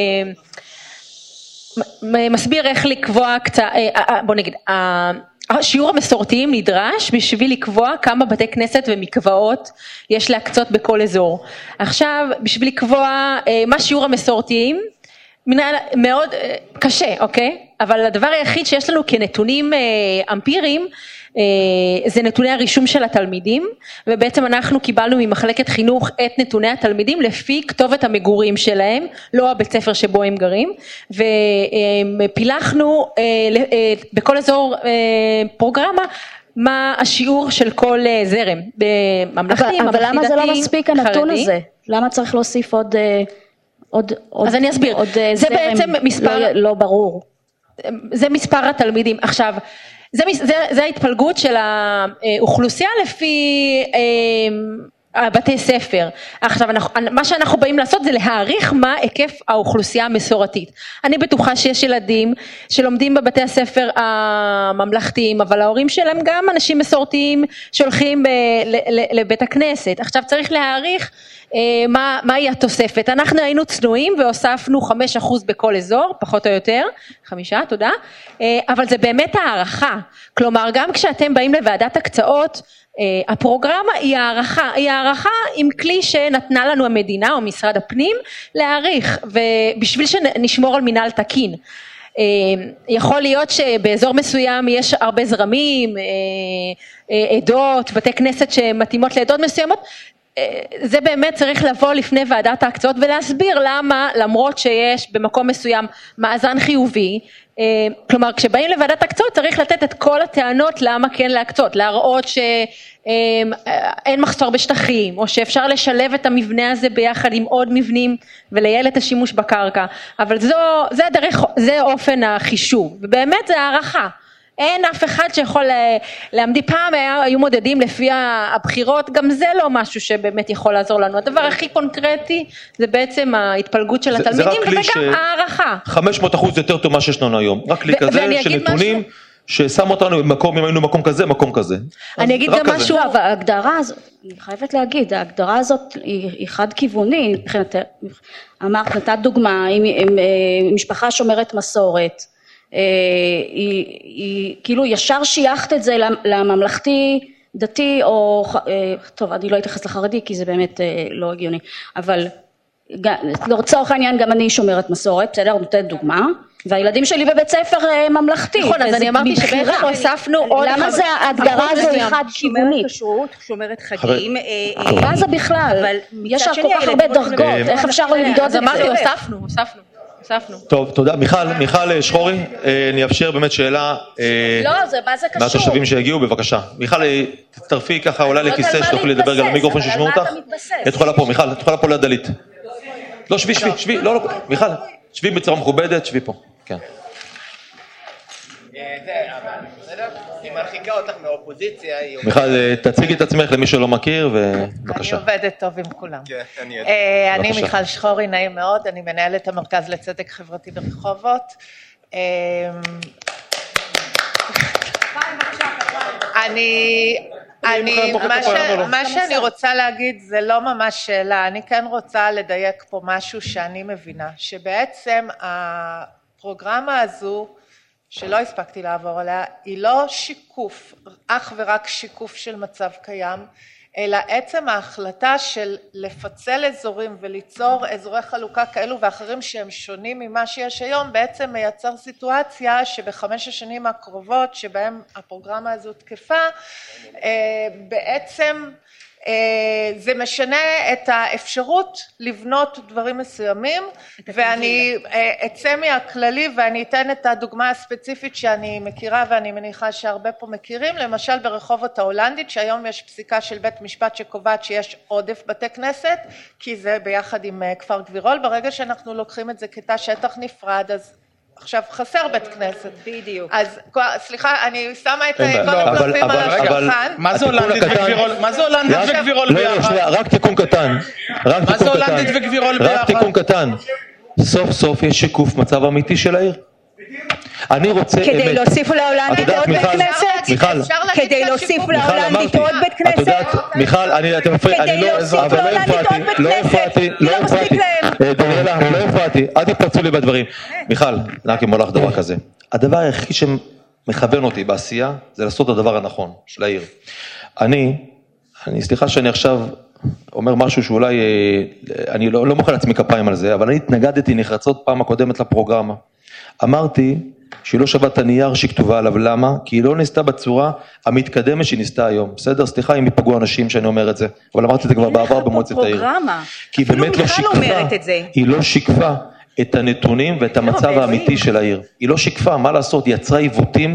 מסביר איך לקבוע קצת, בוא נגיד, השיעור המסורתיים נדרש בשביל לקבוע כמה בתי כנסת ומקוואות יש להקצות בכל אזור. עכשיו, בשביל לקבוע מה שיעור המסורתיים, מאוד קשה, אוקיי? אבל הדבר היחיד שיש לנו כנתונים אמפיריים, זה נתוני הרישום של התלמידים, ובעצם אנחנו קיבלנו ממחלקת חינוך את נתוני התלמידים לפי כתובת המגורים שלהם, לא הבית ספר שבו הם גרים, ופילחנו בכל אזור פרוגרמה, מה השיעור של כל זרם, בממלכתי, אבל למה זה לא מספיק הנתון הזה? למה צריך להוסיף עוד, עוד, אז אני אסביר, זה בעצם מספר, לא ברור. זה מספר התלמידים, עכשיו, זה, זה, זה ההתפלגות של האוכלוסייה לפי בתי ספר. עכשיו, אנחנו, מה שאנחנו באים לעשות זה להעריך מה היקף האוכלוסייה המסורתית. אני בטוחה שיש ילדים שלומדים בבתי הספר הממלכתיים, אבל ההורים שלהם גם אנשים מסורתיים שהולכים ב, ל, ל, לבית הכנסת. עכשיו צריך להעריך מה, מהי התוספת. אנחנו היינו צנועים והוספנו חמישה אחוז בכל אזור, פחות או יותר, חמישה, תודה, אבל זה באמת הערכה. כלומר, גם כשאתם באים לוועדת הקצאות, הפרוגרמה היא הערכה, היא הערכה עם כלי שנתנה לנו המדינה או משרד הפנים להעריך, ובשביל שנשמור על מינהל תקין. יכול להיות שבאזור מסוים יש הרבה זרמים, עדות, בתי כנסת שמתאימות לעדות מסוימות, זה באמת צריך לבוא לפני ועדת ההקצאות ולהסביר למה, למרות שיש במקום מסוים מאזן חיובי, כלומר כשבאים לוועדת ההקצאות צריך לתת את כל הטענות למה כן להקצות, להראות שאין מחסור בשטחים, או שאפשר לשלב את המבנה הזה ביחד עם עוד מבנים ולייעל את השימוש בקרקע, אבל זו, זה הדרך, זה אופן החישוב, ובאמת זה הערכה. אין אף אחד שיכול להעמיד, פעם היו מודדים לפי הבחירות, גם זה לא משהו שבאמת יכול לעזור לנו. הדבר הכי קונקרטי זה בעצם ההתפלגות של התלמידים, וגם הערכה. חמש מאות אחוז יותר טוב מה שיש לנו היום, רק כלי כזה של נתונים ששם אותנו במקום, אם היינו מקום כזה, מקום כזה. אני אגיד גם משהו, אבל ההגדרה הזאת, אני חייבת להגיד, ההגדרה הזאת היא חד כיווני, אמרת, נתת דוגמה, עם משפחה שומרת מסורת, היא, היא כאילו ישר שייכת את זה לממלכתי דתי או טוב אני לא אתייחס לחרדי כי זה באמת לא הגיוני, אבל לצורך העניין גם אני שומרת מסורת, בסדר, נותנת דוגמה, והילדים שלי בבית ספר ממלכתי. נכון, אז אני אמרתי שבעצם הוספנו עוד... למה זה ההגדרה הזו היא חד כיוונית? שומרת כשרות, שומרת חגים. מה זה בכלל? יש כל כך הרבה דרגות, איך אפשר למדוד את זה? אז אמרתי, הוספנו, הוספנו. טוב, תודה. מיכל, מיכל שחורי, אני אאפשר באמת שאלה מהתושבים שהגיעו, בבקשה. מיכל, תצטרפי ככה אולי לכיסא שתוכלי לדבר גם למיקרופון שישמעו אותך. את יכולה פה, מיכל, את יכולה פה ליד דלית. לא, שבי, שבי, שבי, לא, לא, מיכל, שבי בצורה מכובדת, שבי פה, כן. היא מרחיקה אותך מהאופוזיציה. מיכל, תציגי את עצמך למי שלא מכיר, ובבקשה. אני עובדת טוב עם כולם. אני מיכל שחורי, נעים מאוד, אני מנהלת המרכז לצדק חברתי ברחובות. אני, אני, מה שאני רוצה להגיד זה לא ממש שאלה, אני כן רוצה לדייק פה משהו שאני מבינה, שבעצם הפרוגרמה הזו, שלא הספקתי לעבור עליה, היא לא שיקוף, אך ורק שיקוף של מצב קיים, אלא עצם ההחלטה של לפצל אזורים וליצור אזורי חלוקה כאלו ואחרים שהם שונים ממה שיש היום, בעצם מייצר סיטואציה שבחמש השנים הקרובות שבהם הפרוגרמה הזו תקפה, בעצם זה משנה את האפשרות לבנות דברים מסוימים, ואני אצא מהכללי ואני אתן את הדוגמה הספציפית שאני מכירה ואני מניחה שהרבה פה מכירים, למשל ברחובות ההולנדית, שהיום יש פסיקה של בית משפט שקובעת שיש עודף בתי כנסת, כי זה ביחד עם כפר גבירול, ברגע שאנחנו לוקחים את זה כתא שטח נפרד, אז עכשיו חסר בית כנסת. בדיוק. אז סליחה, אני שמה את כל הקלפים על השולחן. מה זה הולנדית וגבירול? מה זה הולנדית וגבירול ביחד? רק תיקון קטן. מה זה הולנדית וגבירול ביחד? רק תיקון קטן. סוף סוף יש שיקוף מצב אמיתי של העיר. אני רוצה... כדי להוסיף להולנדית עוד בית כנסת? מיכל. כדי להוסיף להולנדית עוד בית כנסת? את יודעת, מיכל, אני לא הפרעתי, לא הפרעתי, לא הפרעתי. דניאלה, לא הפרעתי, אל תפרצו לי בדברים. מיכל, רק אם הולך דבר כזה. הדבר היחיד שמכוון אותי בעשייה, זה לעשות את הדבר הנכון של העיר. אני, אני סליחה שאני עכשיו אומר משהו שאולי, אני לא, לא מוכן לעצמי כפיים על זה, אבל אני התנגדתי נחרצות פעם הקודמת לפרוגרמה. אמרתי שהיא לא שווה את הנייר שהיא כתובה עליו, למה? כי היא לא ניסתה בצורה המתקדמת שהיא ניסתה היום, בסדר? סליחה אם יפגעו אנשים שאני אומר את זה, אבל אמרתי את זה כבר בעבר במועצת העיר. כי היא באמת לא שיקפה, היא לא שיקפה את הנתונים ואת המצב האמיתי של העיר. היא לא שיקפה, מה לעשות? היא יצרה עיוותים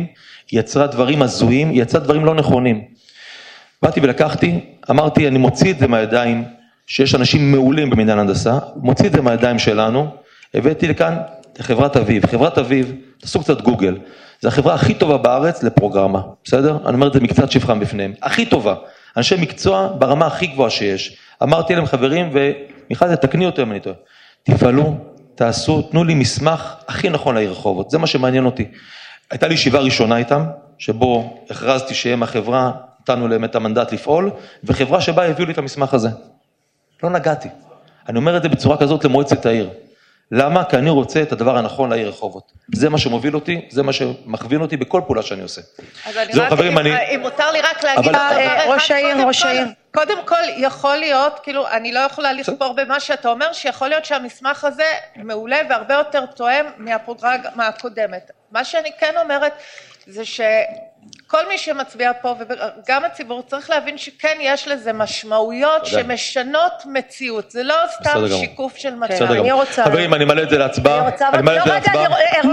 יצרה דברים הזויים, היא יצרה דברים לא נכונים. באתי ולקחתי, אמרתי, אני מוציא את זה מהידיים, שיש אנשים מעולים במינהל הנדסה, מוציא את זה מהידיים שלנו, הבאתי לכאן את חברת אביב. חברת אביב, תעשו קצת גוגל, זו החברה הכי טובה בארץ לפרוגרמה, בסדר? אני אומר את זה מקצת שבחם בפניהם, הכי טובה. אנשי מקצוע ברמה הכי גבוהה שיש. אמרתי להם חברים, ומיכל תתקני אותם אם אני טועה, תפעלו, תעשו, תנו לי מסמך הכי נכון לעיר רחובות, זה מה שמעניין אותי. הייתה לי ישיבה ראשונה איתם, שבו הכרזתי שהם החברה, נתנו להם את המנדט לפעול, וחברה שבה הביאו לי את המסמך הזה. לא נגעתי. אני אומר את זה בצורה כזאת למועצת העיר. למה? כי אני רוצה את הדבר הנכון לעיר רחובות. זה מה שמוביל אותי, זה מה שמכווין אותי בכל פעולה שאני עושה. זהו חברים, אני... אם מותר לי רק להגיד... ראש העיר, ראש העיר. קודם כל, יכול להיות, כאילו, אני לא יכולה לכפור במה שאתה אומר, שיכול להיות שהמסמך הזה מעולה והרבה יותר תואם מהפרוגרמה הקודמת. מה שאני כן אומרת, זה שכל מי שמצביע פה, וגם הציבור, צריך להבין שכן יש לזה משמעויות שמשנות מציאות. זה לא סתם שיקוף של מצב. אני רוצה... חברים, אני מעלה את זה להצבעה. אני מעלה את זה להצבעה.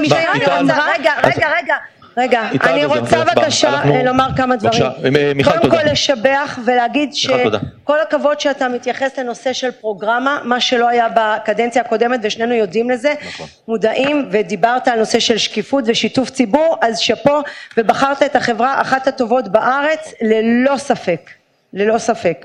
רגע, רגע, רגע. רגע, אני רוצה בבקשה לומר כמה דברים. קודם כל לשבח ולהגיד שכל הכבוד שאתה מתייחס לנושא של פרוגרמה, מה שלא היה בקדנציה הקודמת ושנינו יודעים לזה, מודעים ודיברת על נושא של שקיפות ושיתוף ציבור, אז שפה ובחרת את החברה אחת הטובות בארץ ללא ספק, ללא ספק.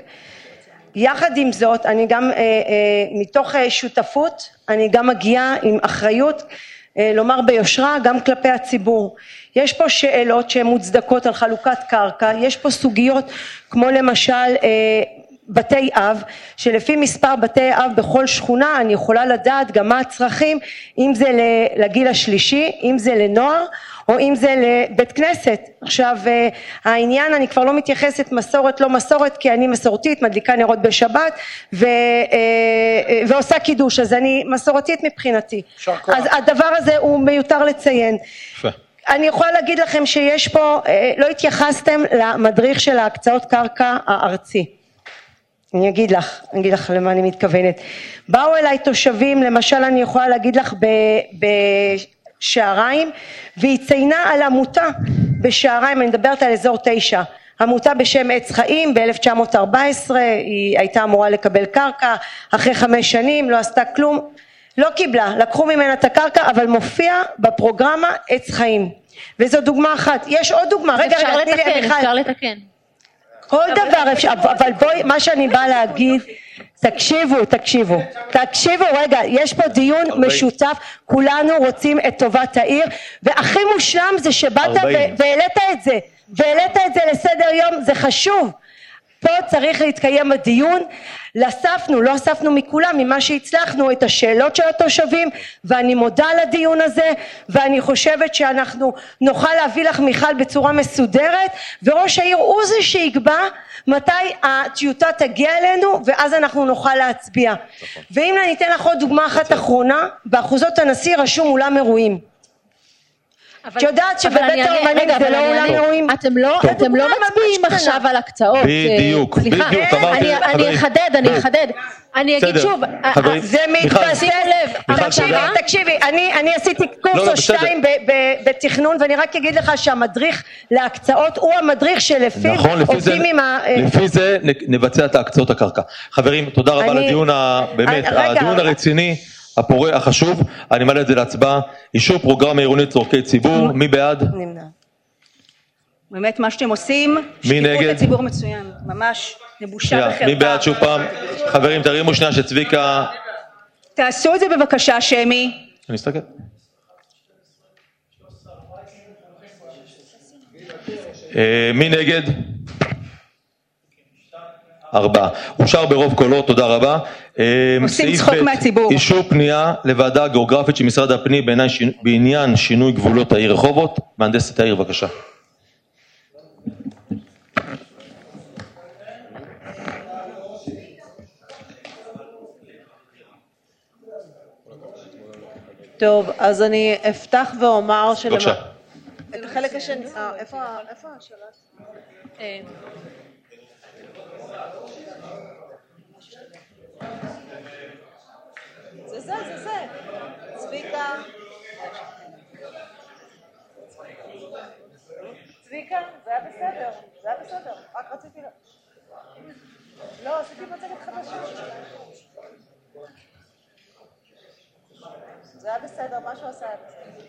יחד עם זאת, אני גם מתוך שותפות, אני גם מגיעה עם אחריות, לומר ביושרה גם כלפי הציבור. יש פה שאלות שהן מוצדקות על חלוקת קרקע, יש פה סוגיות כמו למשל בתי אב, שלפי מספר בתי אב בכל שכונה אני יכולה לדעת גם מה הצרכים, אם זה לגיל השלישי, אם זה לנוער, או אם זה לבית כנסת. עכשיו העניין, אני כבר לא מתייחסת מסורת לא מסורת, כי אני מסורתית, מדליקה נרות בשבת ו, ועושה קידוש, אז אני מסורתית מבחינתי. אז הדבר הזה הוא מיותר לציין. אני יכולה להגיד לכם שיש פה, לא התייחסתם למדריך של ההקצאות קרקע הארצי. אני אגיד לך, אני אגיד לך למה אני מתכוונת. באו אליי תושבים, למשל אני יכולה להגיד לך בשעריים, והיא ציינה על עמותה בשעריים, אני מדברת על אזור תשע, עמותה בשם עץ חיים, ב-אלף תשע מאות ארבע עשרה, היא הייתה אמורה לקבל קרקע, אחרי חמש שנים לא עשתה כלום, לא קיבלה, לקחו ממנה את הקרקע, אבל מופיע בפרוגרמה עץ חיים. וזו דוגמה אחת. יש עוד דוגמה. רגע, אפשר רגע, לתקן, לי, אפשר לתקן. כל דבר אפשר, אבל בואי, מה שאני באה להגיד, תקשיבו, תקשיבו, תקשיבו, רגע, יש פה דיון משותף, כולנו רוצים את טובת העיר, והכי מושלם זה שבאת והעלית את זה, והעלית את זה לסדר יום, זה חשוב. פה צריך להתקיים הדיון, לאספנו, לא אספנו מכולם, ממה שהצלחנו את השאלות של התושבים, ואני מודה לדיון הזה, ואני חושבת שאנחנו נוכל להביא לך מיכל בצורה מסודרת, וראש העיר הוא זה שיקבע מתי הטיוטה תגיע אלינו, ואז אנחנו נוכל להצביע. ואם אני אתן לך עוד דוגמה אחת אחרונה, באחוזות הנשיא רשום אולם אירועים. את יודעת שבבית האומנים זה לא אולם אירועים? אתם לא מצביעים עכשיו על הקצאות. בדיוק, בדיוק. אני אחדד, אני אחדד. אני אגיד שוב, זה מתבסס, תקשיבי, תקשיבי, אני עשיתי קורס או שתיים בתכנון, ואני רק אגיד לך שהמדריך להקצאות הוא המדריך שלפיו עובדים עם ה... לפי זה נבצע את ההקצאות הקרקע. חברים, תודה רבה לדיון, באמת, הדיון הרציני. הפורה החשוב, אני מעלה את זה להצבעה, אישור פרוגרמה עירונית צורכי ציבור, מי בעד? נמנע. באמת מה שאתם עושים, שקיפות לציבור מצוין, ממש לבושה וחרפה. מי בעד שוב פעם? חברים, תרימו שנייה שצביקה... תעשו את זה בבקשה, שמי. אני אסתכל. מי נגד? ארבעה. אושר ברוב קולות, תודה רבה. עושים צחוק מהציבור. אישור פנייה לוועדה גיאוגרפית של משרד הפנים בעניין שינוי גבולות העיר רחובות. מהנדסת העיר, בבקשה. טוב, אז אני אפתח ואומר שלמה... בבקשה. את החלק השני... איפה השלט? זה זה, זה זה. צביקה. צביקה, זה היה בסדר, זה היה בסדר, רק רציתי... לא, עשיתי מצגת חדשה. זה היה בסדר, מה שהוא עשה היה בסדר.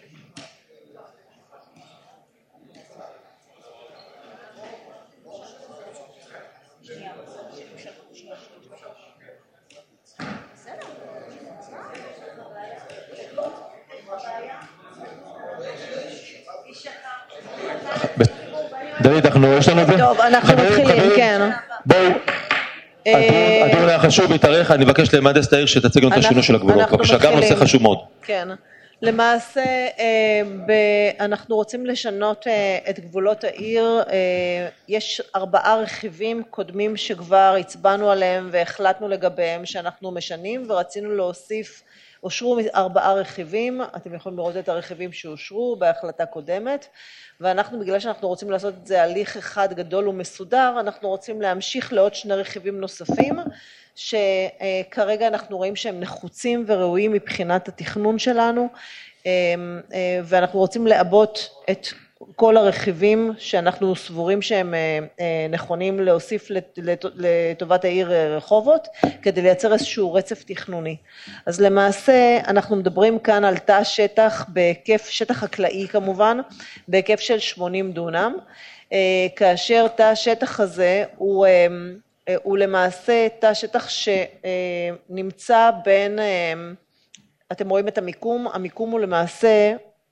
דוד, אנחנו, יש לנו את זה? טוב, אנחנו מתחילים, כן. בואו, הדיון היה חשוב, התארך, אני מבקש למהנדס העיר שתציג לנו את השינוי של הגבולות. בבקשה, גם נושא חשוב מאוד. כן. למעשה, אנחנו רוצים לשנות את גבולות העיר. יש ארבעה רכיבים קודמים שכבר הצבענו עליהם והחלטנו לגביהם שאנחנו משנים, ורצינו להוסיף, אושרו ארבעה רכיבים, אתם יכולים לראות את הרכיבים שאושרו בהחלטה קודמת, ואנחנו, בגלל שאנחנו רוצים לעשות את זה הליך אחד גדול ומסודר, אנחנו רוצים להמשיך לעוד שני רכיבים נוספים, שכרגע אנחנו רואים שהם נחוצים וראויים מבחינת התכנון שלנו, ואנחנו רוצים לעבות את כל הרכיבים שאנחנו סבורים שהם נכונים להוסיף לטובת העיר רחובות, כדי לייצר איזשהו רצף תכנוני. אז למעשה אנחנו מדברים כאן על תא שטח בהיקף, שטח חקלאי כמובן, בהיקף של שמונים דונם, כאשר תא השטח הזה הוא, הוא למעשה תא שטח שנמצא בין, אתם רואים את המיקום, המיקום הוא למעשה,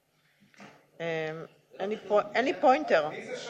אין לי פוינטר.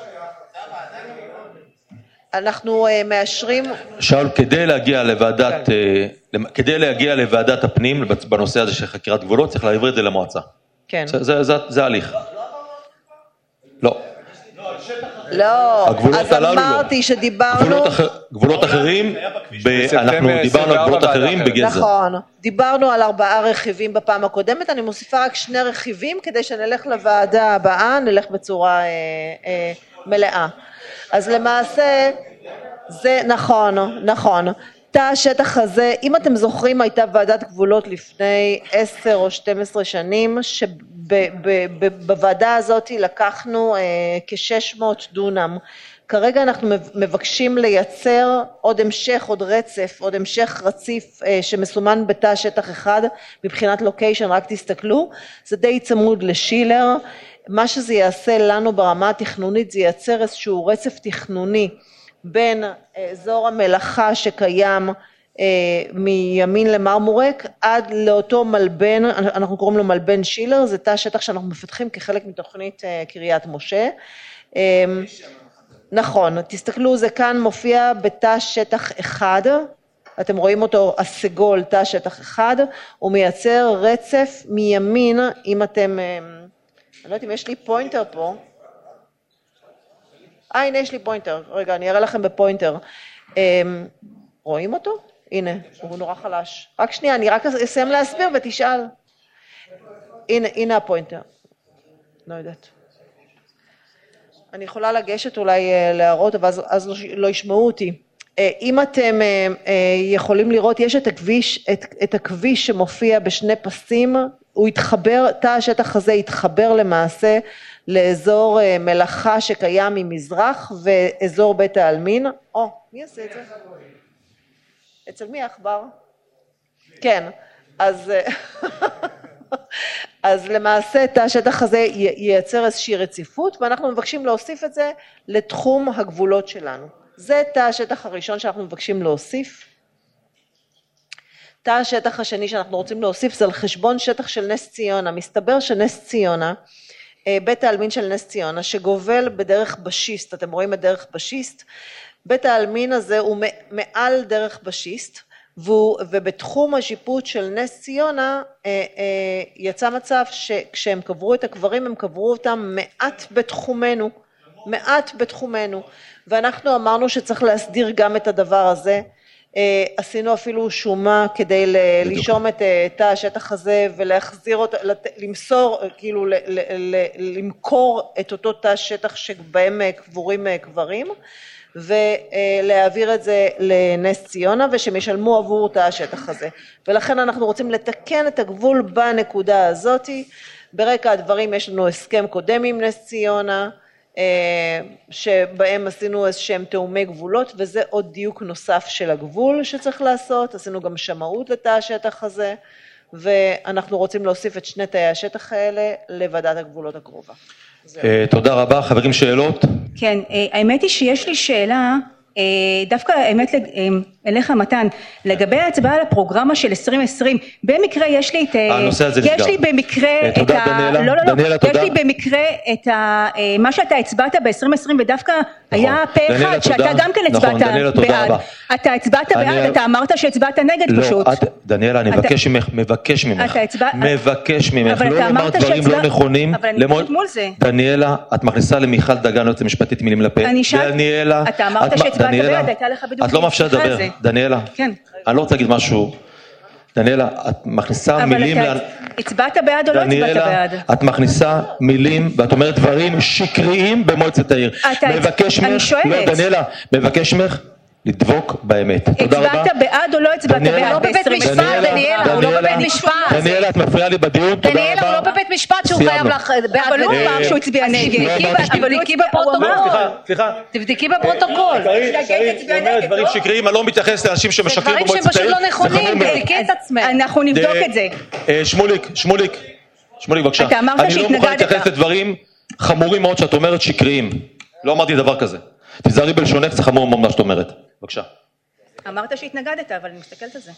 אנחנו מאשרים... שאול, כדי להגיע לוועדת, כדי להגיע לוועדת הפנים בנושא הזה של חקירת גבולות, צריך להעביר את זה למועצה. כן. זה ההליך. לא. לא, אז אמרתי שדיברנו... גבולות אחרים, אנחנו דיברנו על גבולות אחרים בגזר. נכון, דיברנו על ארבעה רכיבים בפעם הקודמת, אני מוסיפה רק שני רכיבים כדי שנלך לוועדה הבאה, נלך בצורה מלאה. אז למעשה, זה נכון, נכון. תא השטח הזה, אם אתם זוכרים, הייתה ועדת גבולות לפני עשר או שתים עשרה שנים, שבוועדה הזאת לקחנו כ-שש מאות דונם. כרגע אנחנו מבקשים לייצר עוד המשך, עוד רצף, עוד המשך רציף שמסומן בתא שטח אחד, מבחינת לוקיישן, רק תסתכלו, זה די צמוד לשילר. מה שזה יעשה לנו ברמה התכנונית, זה ייצר איזשהו רצף תכנוני, בין אזור המלאכה שקיים אה, מימין למרמורק עד לאותו מלבן, אנחנו קוראים לו מלבן שילר, זה תא שטח שאנחנו מפתחים כחלק מתוכנית אה, קריית משה. אה, נכון, תסתכלו, זה כאן מופיע בתא שטח אחד, אתם רואים אותו הסגול, תא שטח אחד, הוא מייצר רצף מימין, אם אתם, אה, אני לא יודעת אם יש לי פוינטר פה, אה, הנה יש לי פוינטר, רגע, אני אראה לכם בפוינטר. רואים אותו? הנה, הוא נורא חלש. רק שנייה, אני רק אסיים להסביר ותשאל. הנה, הנה הפוינטר. לא יודעת. אני יכולה לגשת אולי להראות, אבל אז, אז לא, לא ישמעו אותי. אם אתם יכולים לראות, יש את הכביש, את, את הכביש שמופיע בשני פסים, הוא התחבר, תא השטח הזה התחבר למעשה, לאזור מלאכה שקיים ממזרח ואזור בית העלמין. או, מי עושה את זה? אצל מי האחבר? כן, אז, אז למעשה תא השטח הזה ייצר איזושהי רציפות, ואנחנו מבקשים להוסיף את זה לתחום הגבולות שלנו. זה תא השטח הראשון שאנחנו מבקשים להוסיף. תא השטח השני שאנחנו רוצים להוסיף זה על חשבון שטח של נס ציונה. מסתבר שנס ציונה, בית העלמין של נס ציונה, שגובל בדרך בשיסט, אתם רואים את דרך בשיסט, בית העלמין הזה הוא מעל דרך בשיסט, ובתחום השיפוט של נס ציונה יצא מצב שכשהם קברו את הקברים, הם קברו אותם מעט בתחומנו, מעט בתחומנו, ואנחנו אמרנו שצריך להסדיר גם את הדבר הזה, עשינו אפילו שומה כדי לישום את תא השטח הזה ולהחזיר אותו, למסור, כאילו למכור את אותו תא שטח שבהם קבורים קברים, ולהעביר את זה לנס ציונה ושהם ישלמו עבור תא השטח הזה. ולכן אנחנו רוצים לתקן את הגבול בנקודה הזאת. ברקע הדברים יש לנו הסכם קודם עם נס ציונה, שבהם עשינו איזשהם תאומי גבולות, וזה עוד דיוק נוסף של הגבול שצריך לעשות, עשינו גם שמאות לתא השטח הזה, ואנחנו רוצים להוסיף את שני תאי השטח האלה לוועדת הגבולות הקרובה. תודה רבה, חברים שאלות? כן, האמת היא שיש לי שאלה, דווקא האמת אליך מתן, לגבי ההצבעה על הפרוגרמה של עשרים עשרים, במקרה יש לי את... הנושא הזה נסגר. יש לי במקרה את ה... תודה דניאלה. לא, לא, דניאלה, לא. יש לי במקרה את מה שאתה הצבעת ב-עשרים עשרים, ודווקא היה פה אחד, שאתה גם כן הצבעת בעד. אתה הצבעת בעד, אתה אמרת שהצבעת נגד פשוט. לא, דניאלה, אני מבקש ממך, מבקש ממך, מבקש ממך, לא לומר דברים לא נכונים. אבל אני נמצאת מול זה. דניאלה, את מכניסה למיכל דגן, יועצת המשפטית, מילים לפה. דניאלה, אתה אמרת שהצבעת בעד, הייתה לך בדיוק את לא מאפשרת לדבר, דניאלה. כן. אני לא רוצה להגיד משהו. דניאלה, את מכניסה מילים... אבל אתה הצבעת בעד או לא הצבעת בעד? דניאלה, את מכניסה מילים ואת אומרת דברים שקריים במועצת העיר. מבקש ממך... אני שואלת. לא, דניאלה, מבקש ממך לדבוק באמת. תודה רבה. הצבעת בעד או לא הצבעת בעד? הוא לא בבית משפט, דניאלה, הוא לא בבית משפט. דניאלה, את מפריעה לי בדיון, תודה רבה. דניאלה, הוא לא בבית משפט שהוא חייב לך בעד. אבל הוא אמר שהוא הצביע נגד. תבדקי בפרוטוקול. סליחה. תבדקי בפרוטוקול. שרית, היא אומרת דברים שקריים, אני לא מתייחס לאנשים שמשקרים במועצת העיר. דברים שהם פשוט לא נכונים, תבדקי את עצמך. אנחנו נבדוק את זה. שמוליק, שמוליק, שמוליק בבקשה. אתה אמרת שהתנגדת. אני לא מוכן להתייחס לדברים חמורים מאוד שאת אומרת שקריים. לא אמרתי דבר כזה. תזהרי בלשונך, זה חמור מאוד מה שאת אומרת. בבקשה. אמרת שהתנגדת, אבל אני מסתכלת על זה.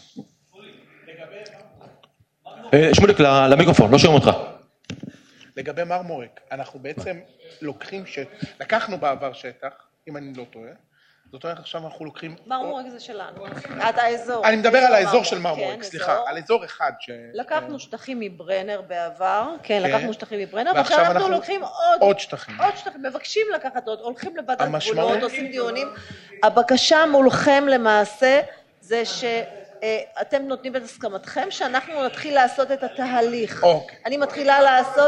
שמוליק, למיקרופון, לא שומעים אותך. לגבי מרמורק, אנחנו בעצם לוקחים, לקחנו בעבר שטח, אם אני לא טועה, זאת אומרת עכשיו אנחנו לוקחים... מרמורק זה שלנו, עד האזור. אני מדבר על האזור של מרמורק, סליחה, על אזור אחד ש... לקחנו שטחים מברנר בעבר, כן, לקחנו שטחים מברנר, ועכשיו אנחנו לוקחים עוד שטחים. עוד שטחים, מבקשים לקחת עוד, הולכים לוועדת גבולות, עושים דיונים. הבקשה מולכם למעשה זה ש... אתם נותנים את הסכמתכם שאנחנו נתחיל לעשות את התהליך. אני מתחילה לעשות...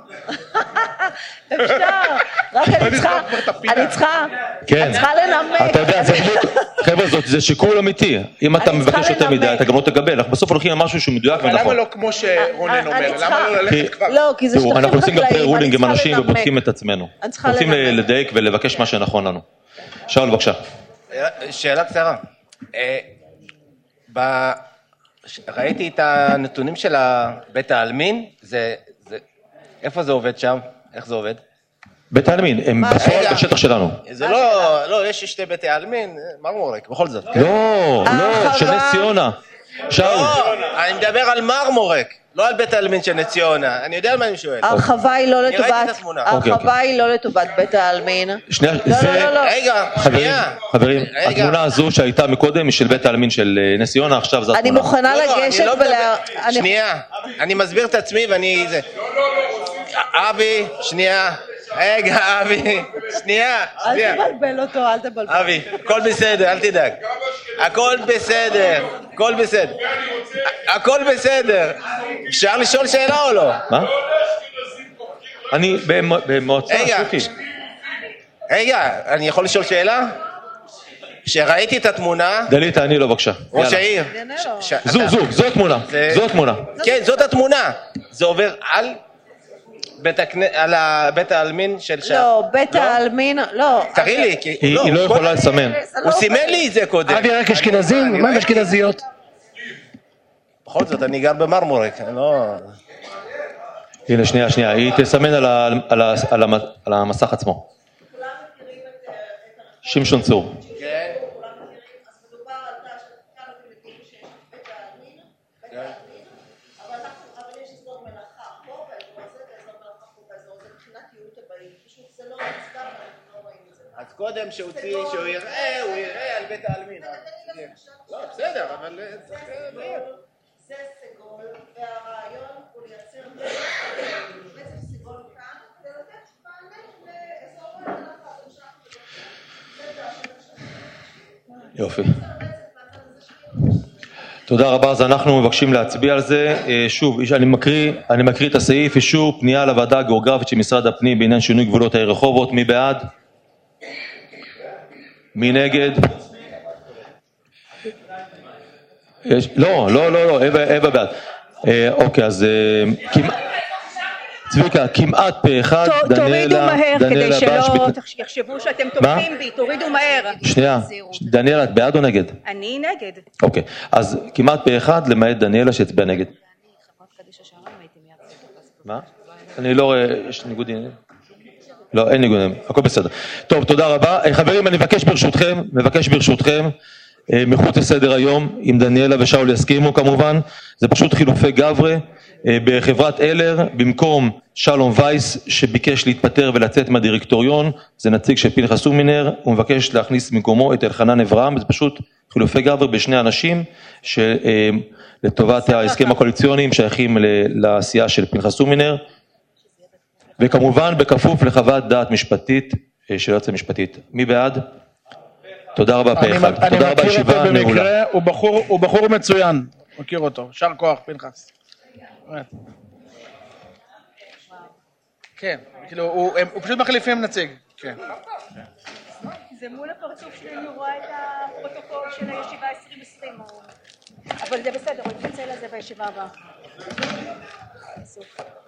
אפשר, רק אני צריכה, אני צריכה, אני צריכה לנמק. אתה יודע, חבר'ה, זה שיקול אמיתי. אם אתה מבקש יותר מדי, אתה גם לא תקבל. אנחנו בסוף הולכים על משהו שהוא מדויק ונכון. למה לא כמו שרונן אומר? למה לא ללכת כבר? לא, כי זה שטחים חקלאיים. אנחנו עושים גם פרה-רולינג עם אנשים ובודקים את עצמנו. רוצים לדייק ולבקש מה שנכון לנו. שאול, בבקשה. שאלה קצרה. ראיתי את הנתונים של בית העלמין, איפה זה עובד שם? איך זה עובד? בית העלמין, הם בפועל בשטח שלנו. זה לא, לא, יש שתי בתי העלמין, מרמורק, בכל זאת. לא, לא, של נס ציונה. שאול. אני מדבר על מרמורק, לא על בית העלמין של נס ציונה, אני יודע על מה אני שואל. הרחבה היא לא לטובת, הרחבה היא לא לטובת בית העלמין. שנייה, זה... רגע, שנייה. חברים, התמונה הזו שהייתה מקודם היא של בית העלמין של נס ציונה, עכשיו זו התמונה. אני מוכנה לגשת ולה... שנייה, אני מסביר את עצמי ואני... אבי, שנייה. רגע, אבי, שנייה, שנייה. אל תבלבל אותו, אל תבלבל. אבי, הכל בסדר, אל תדאג. הכל בסדר, הכל בסדר. הכל בסדר. אפשר לשאול שאלה או לא? מה? אני במועצה שוקי. רגע, אני יכול לשאול שאלה? שראיתי את התמונה... דלית, אני לא, בבקשה. ראש העיר. זו, זו, זו התמונה. זו התמונה. כן, זאת התמונה. זה עובר על... על בית העלמין של שם. לא, בית העלמין, לא. תראי לי, כי... היא לא יכולה לסמן. הוא סימן לי את זה קודם. אבי רק אשכנזים? מה עם אשכנזיות? בכל זאת, אני גר במרמורק, אני לא... הנה, שנייה, שנייה, היא תסמן על המסך עצמו. שמשון צור. כן. אז קודם שהוציא, שהוא יראה, הוא יראה על בית העלמין. לא, בסדר, אבל צריך להבהיר. זה סגול, והרעיון הוא לייצר בעצם סגול כאן, כדי לתת מענה לאזור הנחה. יופי. תודה רבה, אז אנחנו מבקשים להצביע על זה. שוב, אני מקריא, אני מקריא את הסעיף, אישור פנייה לוועדה הגיאוגרפית של משרד הפנים בעניין שינוי גבולות העיר רחובות. מי בעד? מי נגד? יש, לא, לא, לא, לא, אבא, אבא בעד. אוקיי, אז צביקה, כמעט פה אחד, תורידו דניאלה, מהר כדי דניאלה שלא באש... יחשבו שאתם תומכים בי, תורידו מהר. שנייה, דניאלה, את בעד או נגד? אני נגד. אוקיי, אז כמעט פה אחד, למעט דניאלה שהצביע נגד. מה? אני לא רואה, יש ניגוד עניינים? לא, אין ניגוד עניינים, הכל בסדר. טוב, תודה רבה. חברים, אני מבקש ברשותכם, מבקש ברשותכם, מחוץ לסדר היום, אם דניאלה ושאול יסכימו כמובן, זה פשוט חילופי גברי, בחברת אלר, במקום שלום וייס שביקש להתפטר ולצאת מהדירקטוריון, זה נציג של פנחס הומינר, הוא מבקש להכניס במקומו את אלחנן אברהם, זה פשוט חילופי גברי בשני אנשים, שלטובת ההסכם הקואליציוניים שייכים לעשייה של פנחס הומינר, וכמובן בכפוף לחוות דעת משפטית של היועצת המשפטית. מי בעד? תודה רבה פה אחד. תודה רבה, ישיבה נעולה. הוא בחור מצוין, מכיר אותו, שר כוח פנחס. כן, כאילו, הוא פשוט מחליפים נציג. כן. זה מול הפרצוף שלי, אני רואה את הפרוטוקול של הישיבה עשרים עשרים, אבל זה בסדר, הוא יתנצל על זה בישיבה הבאה.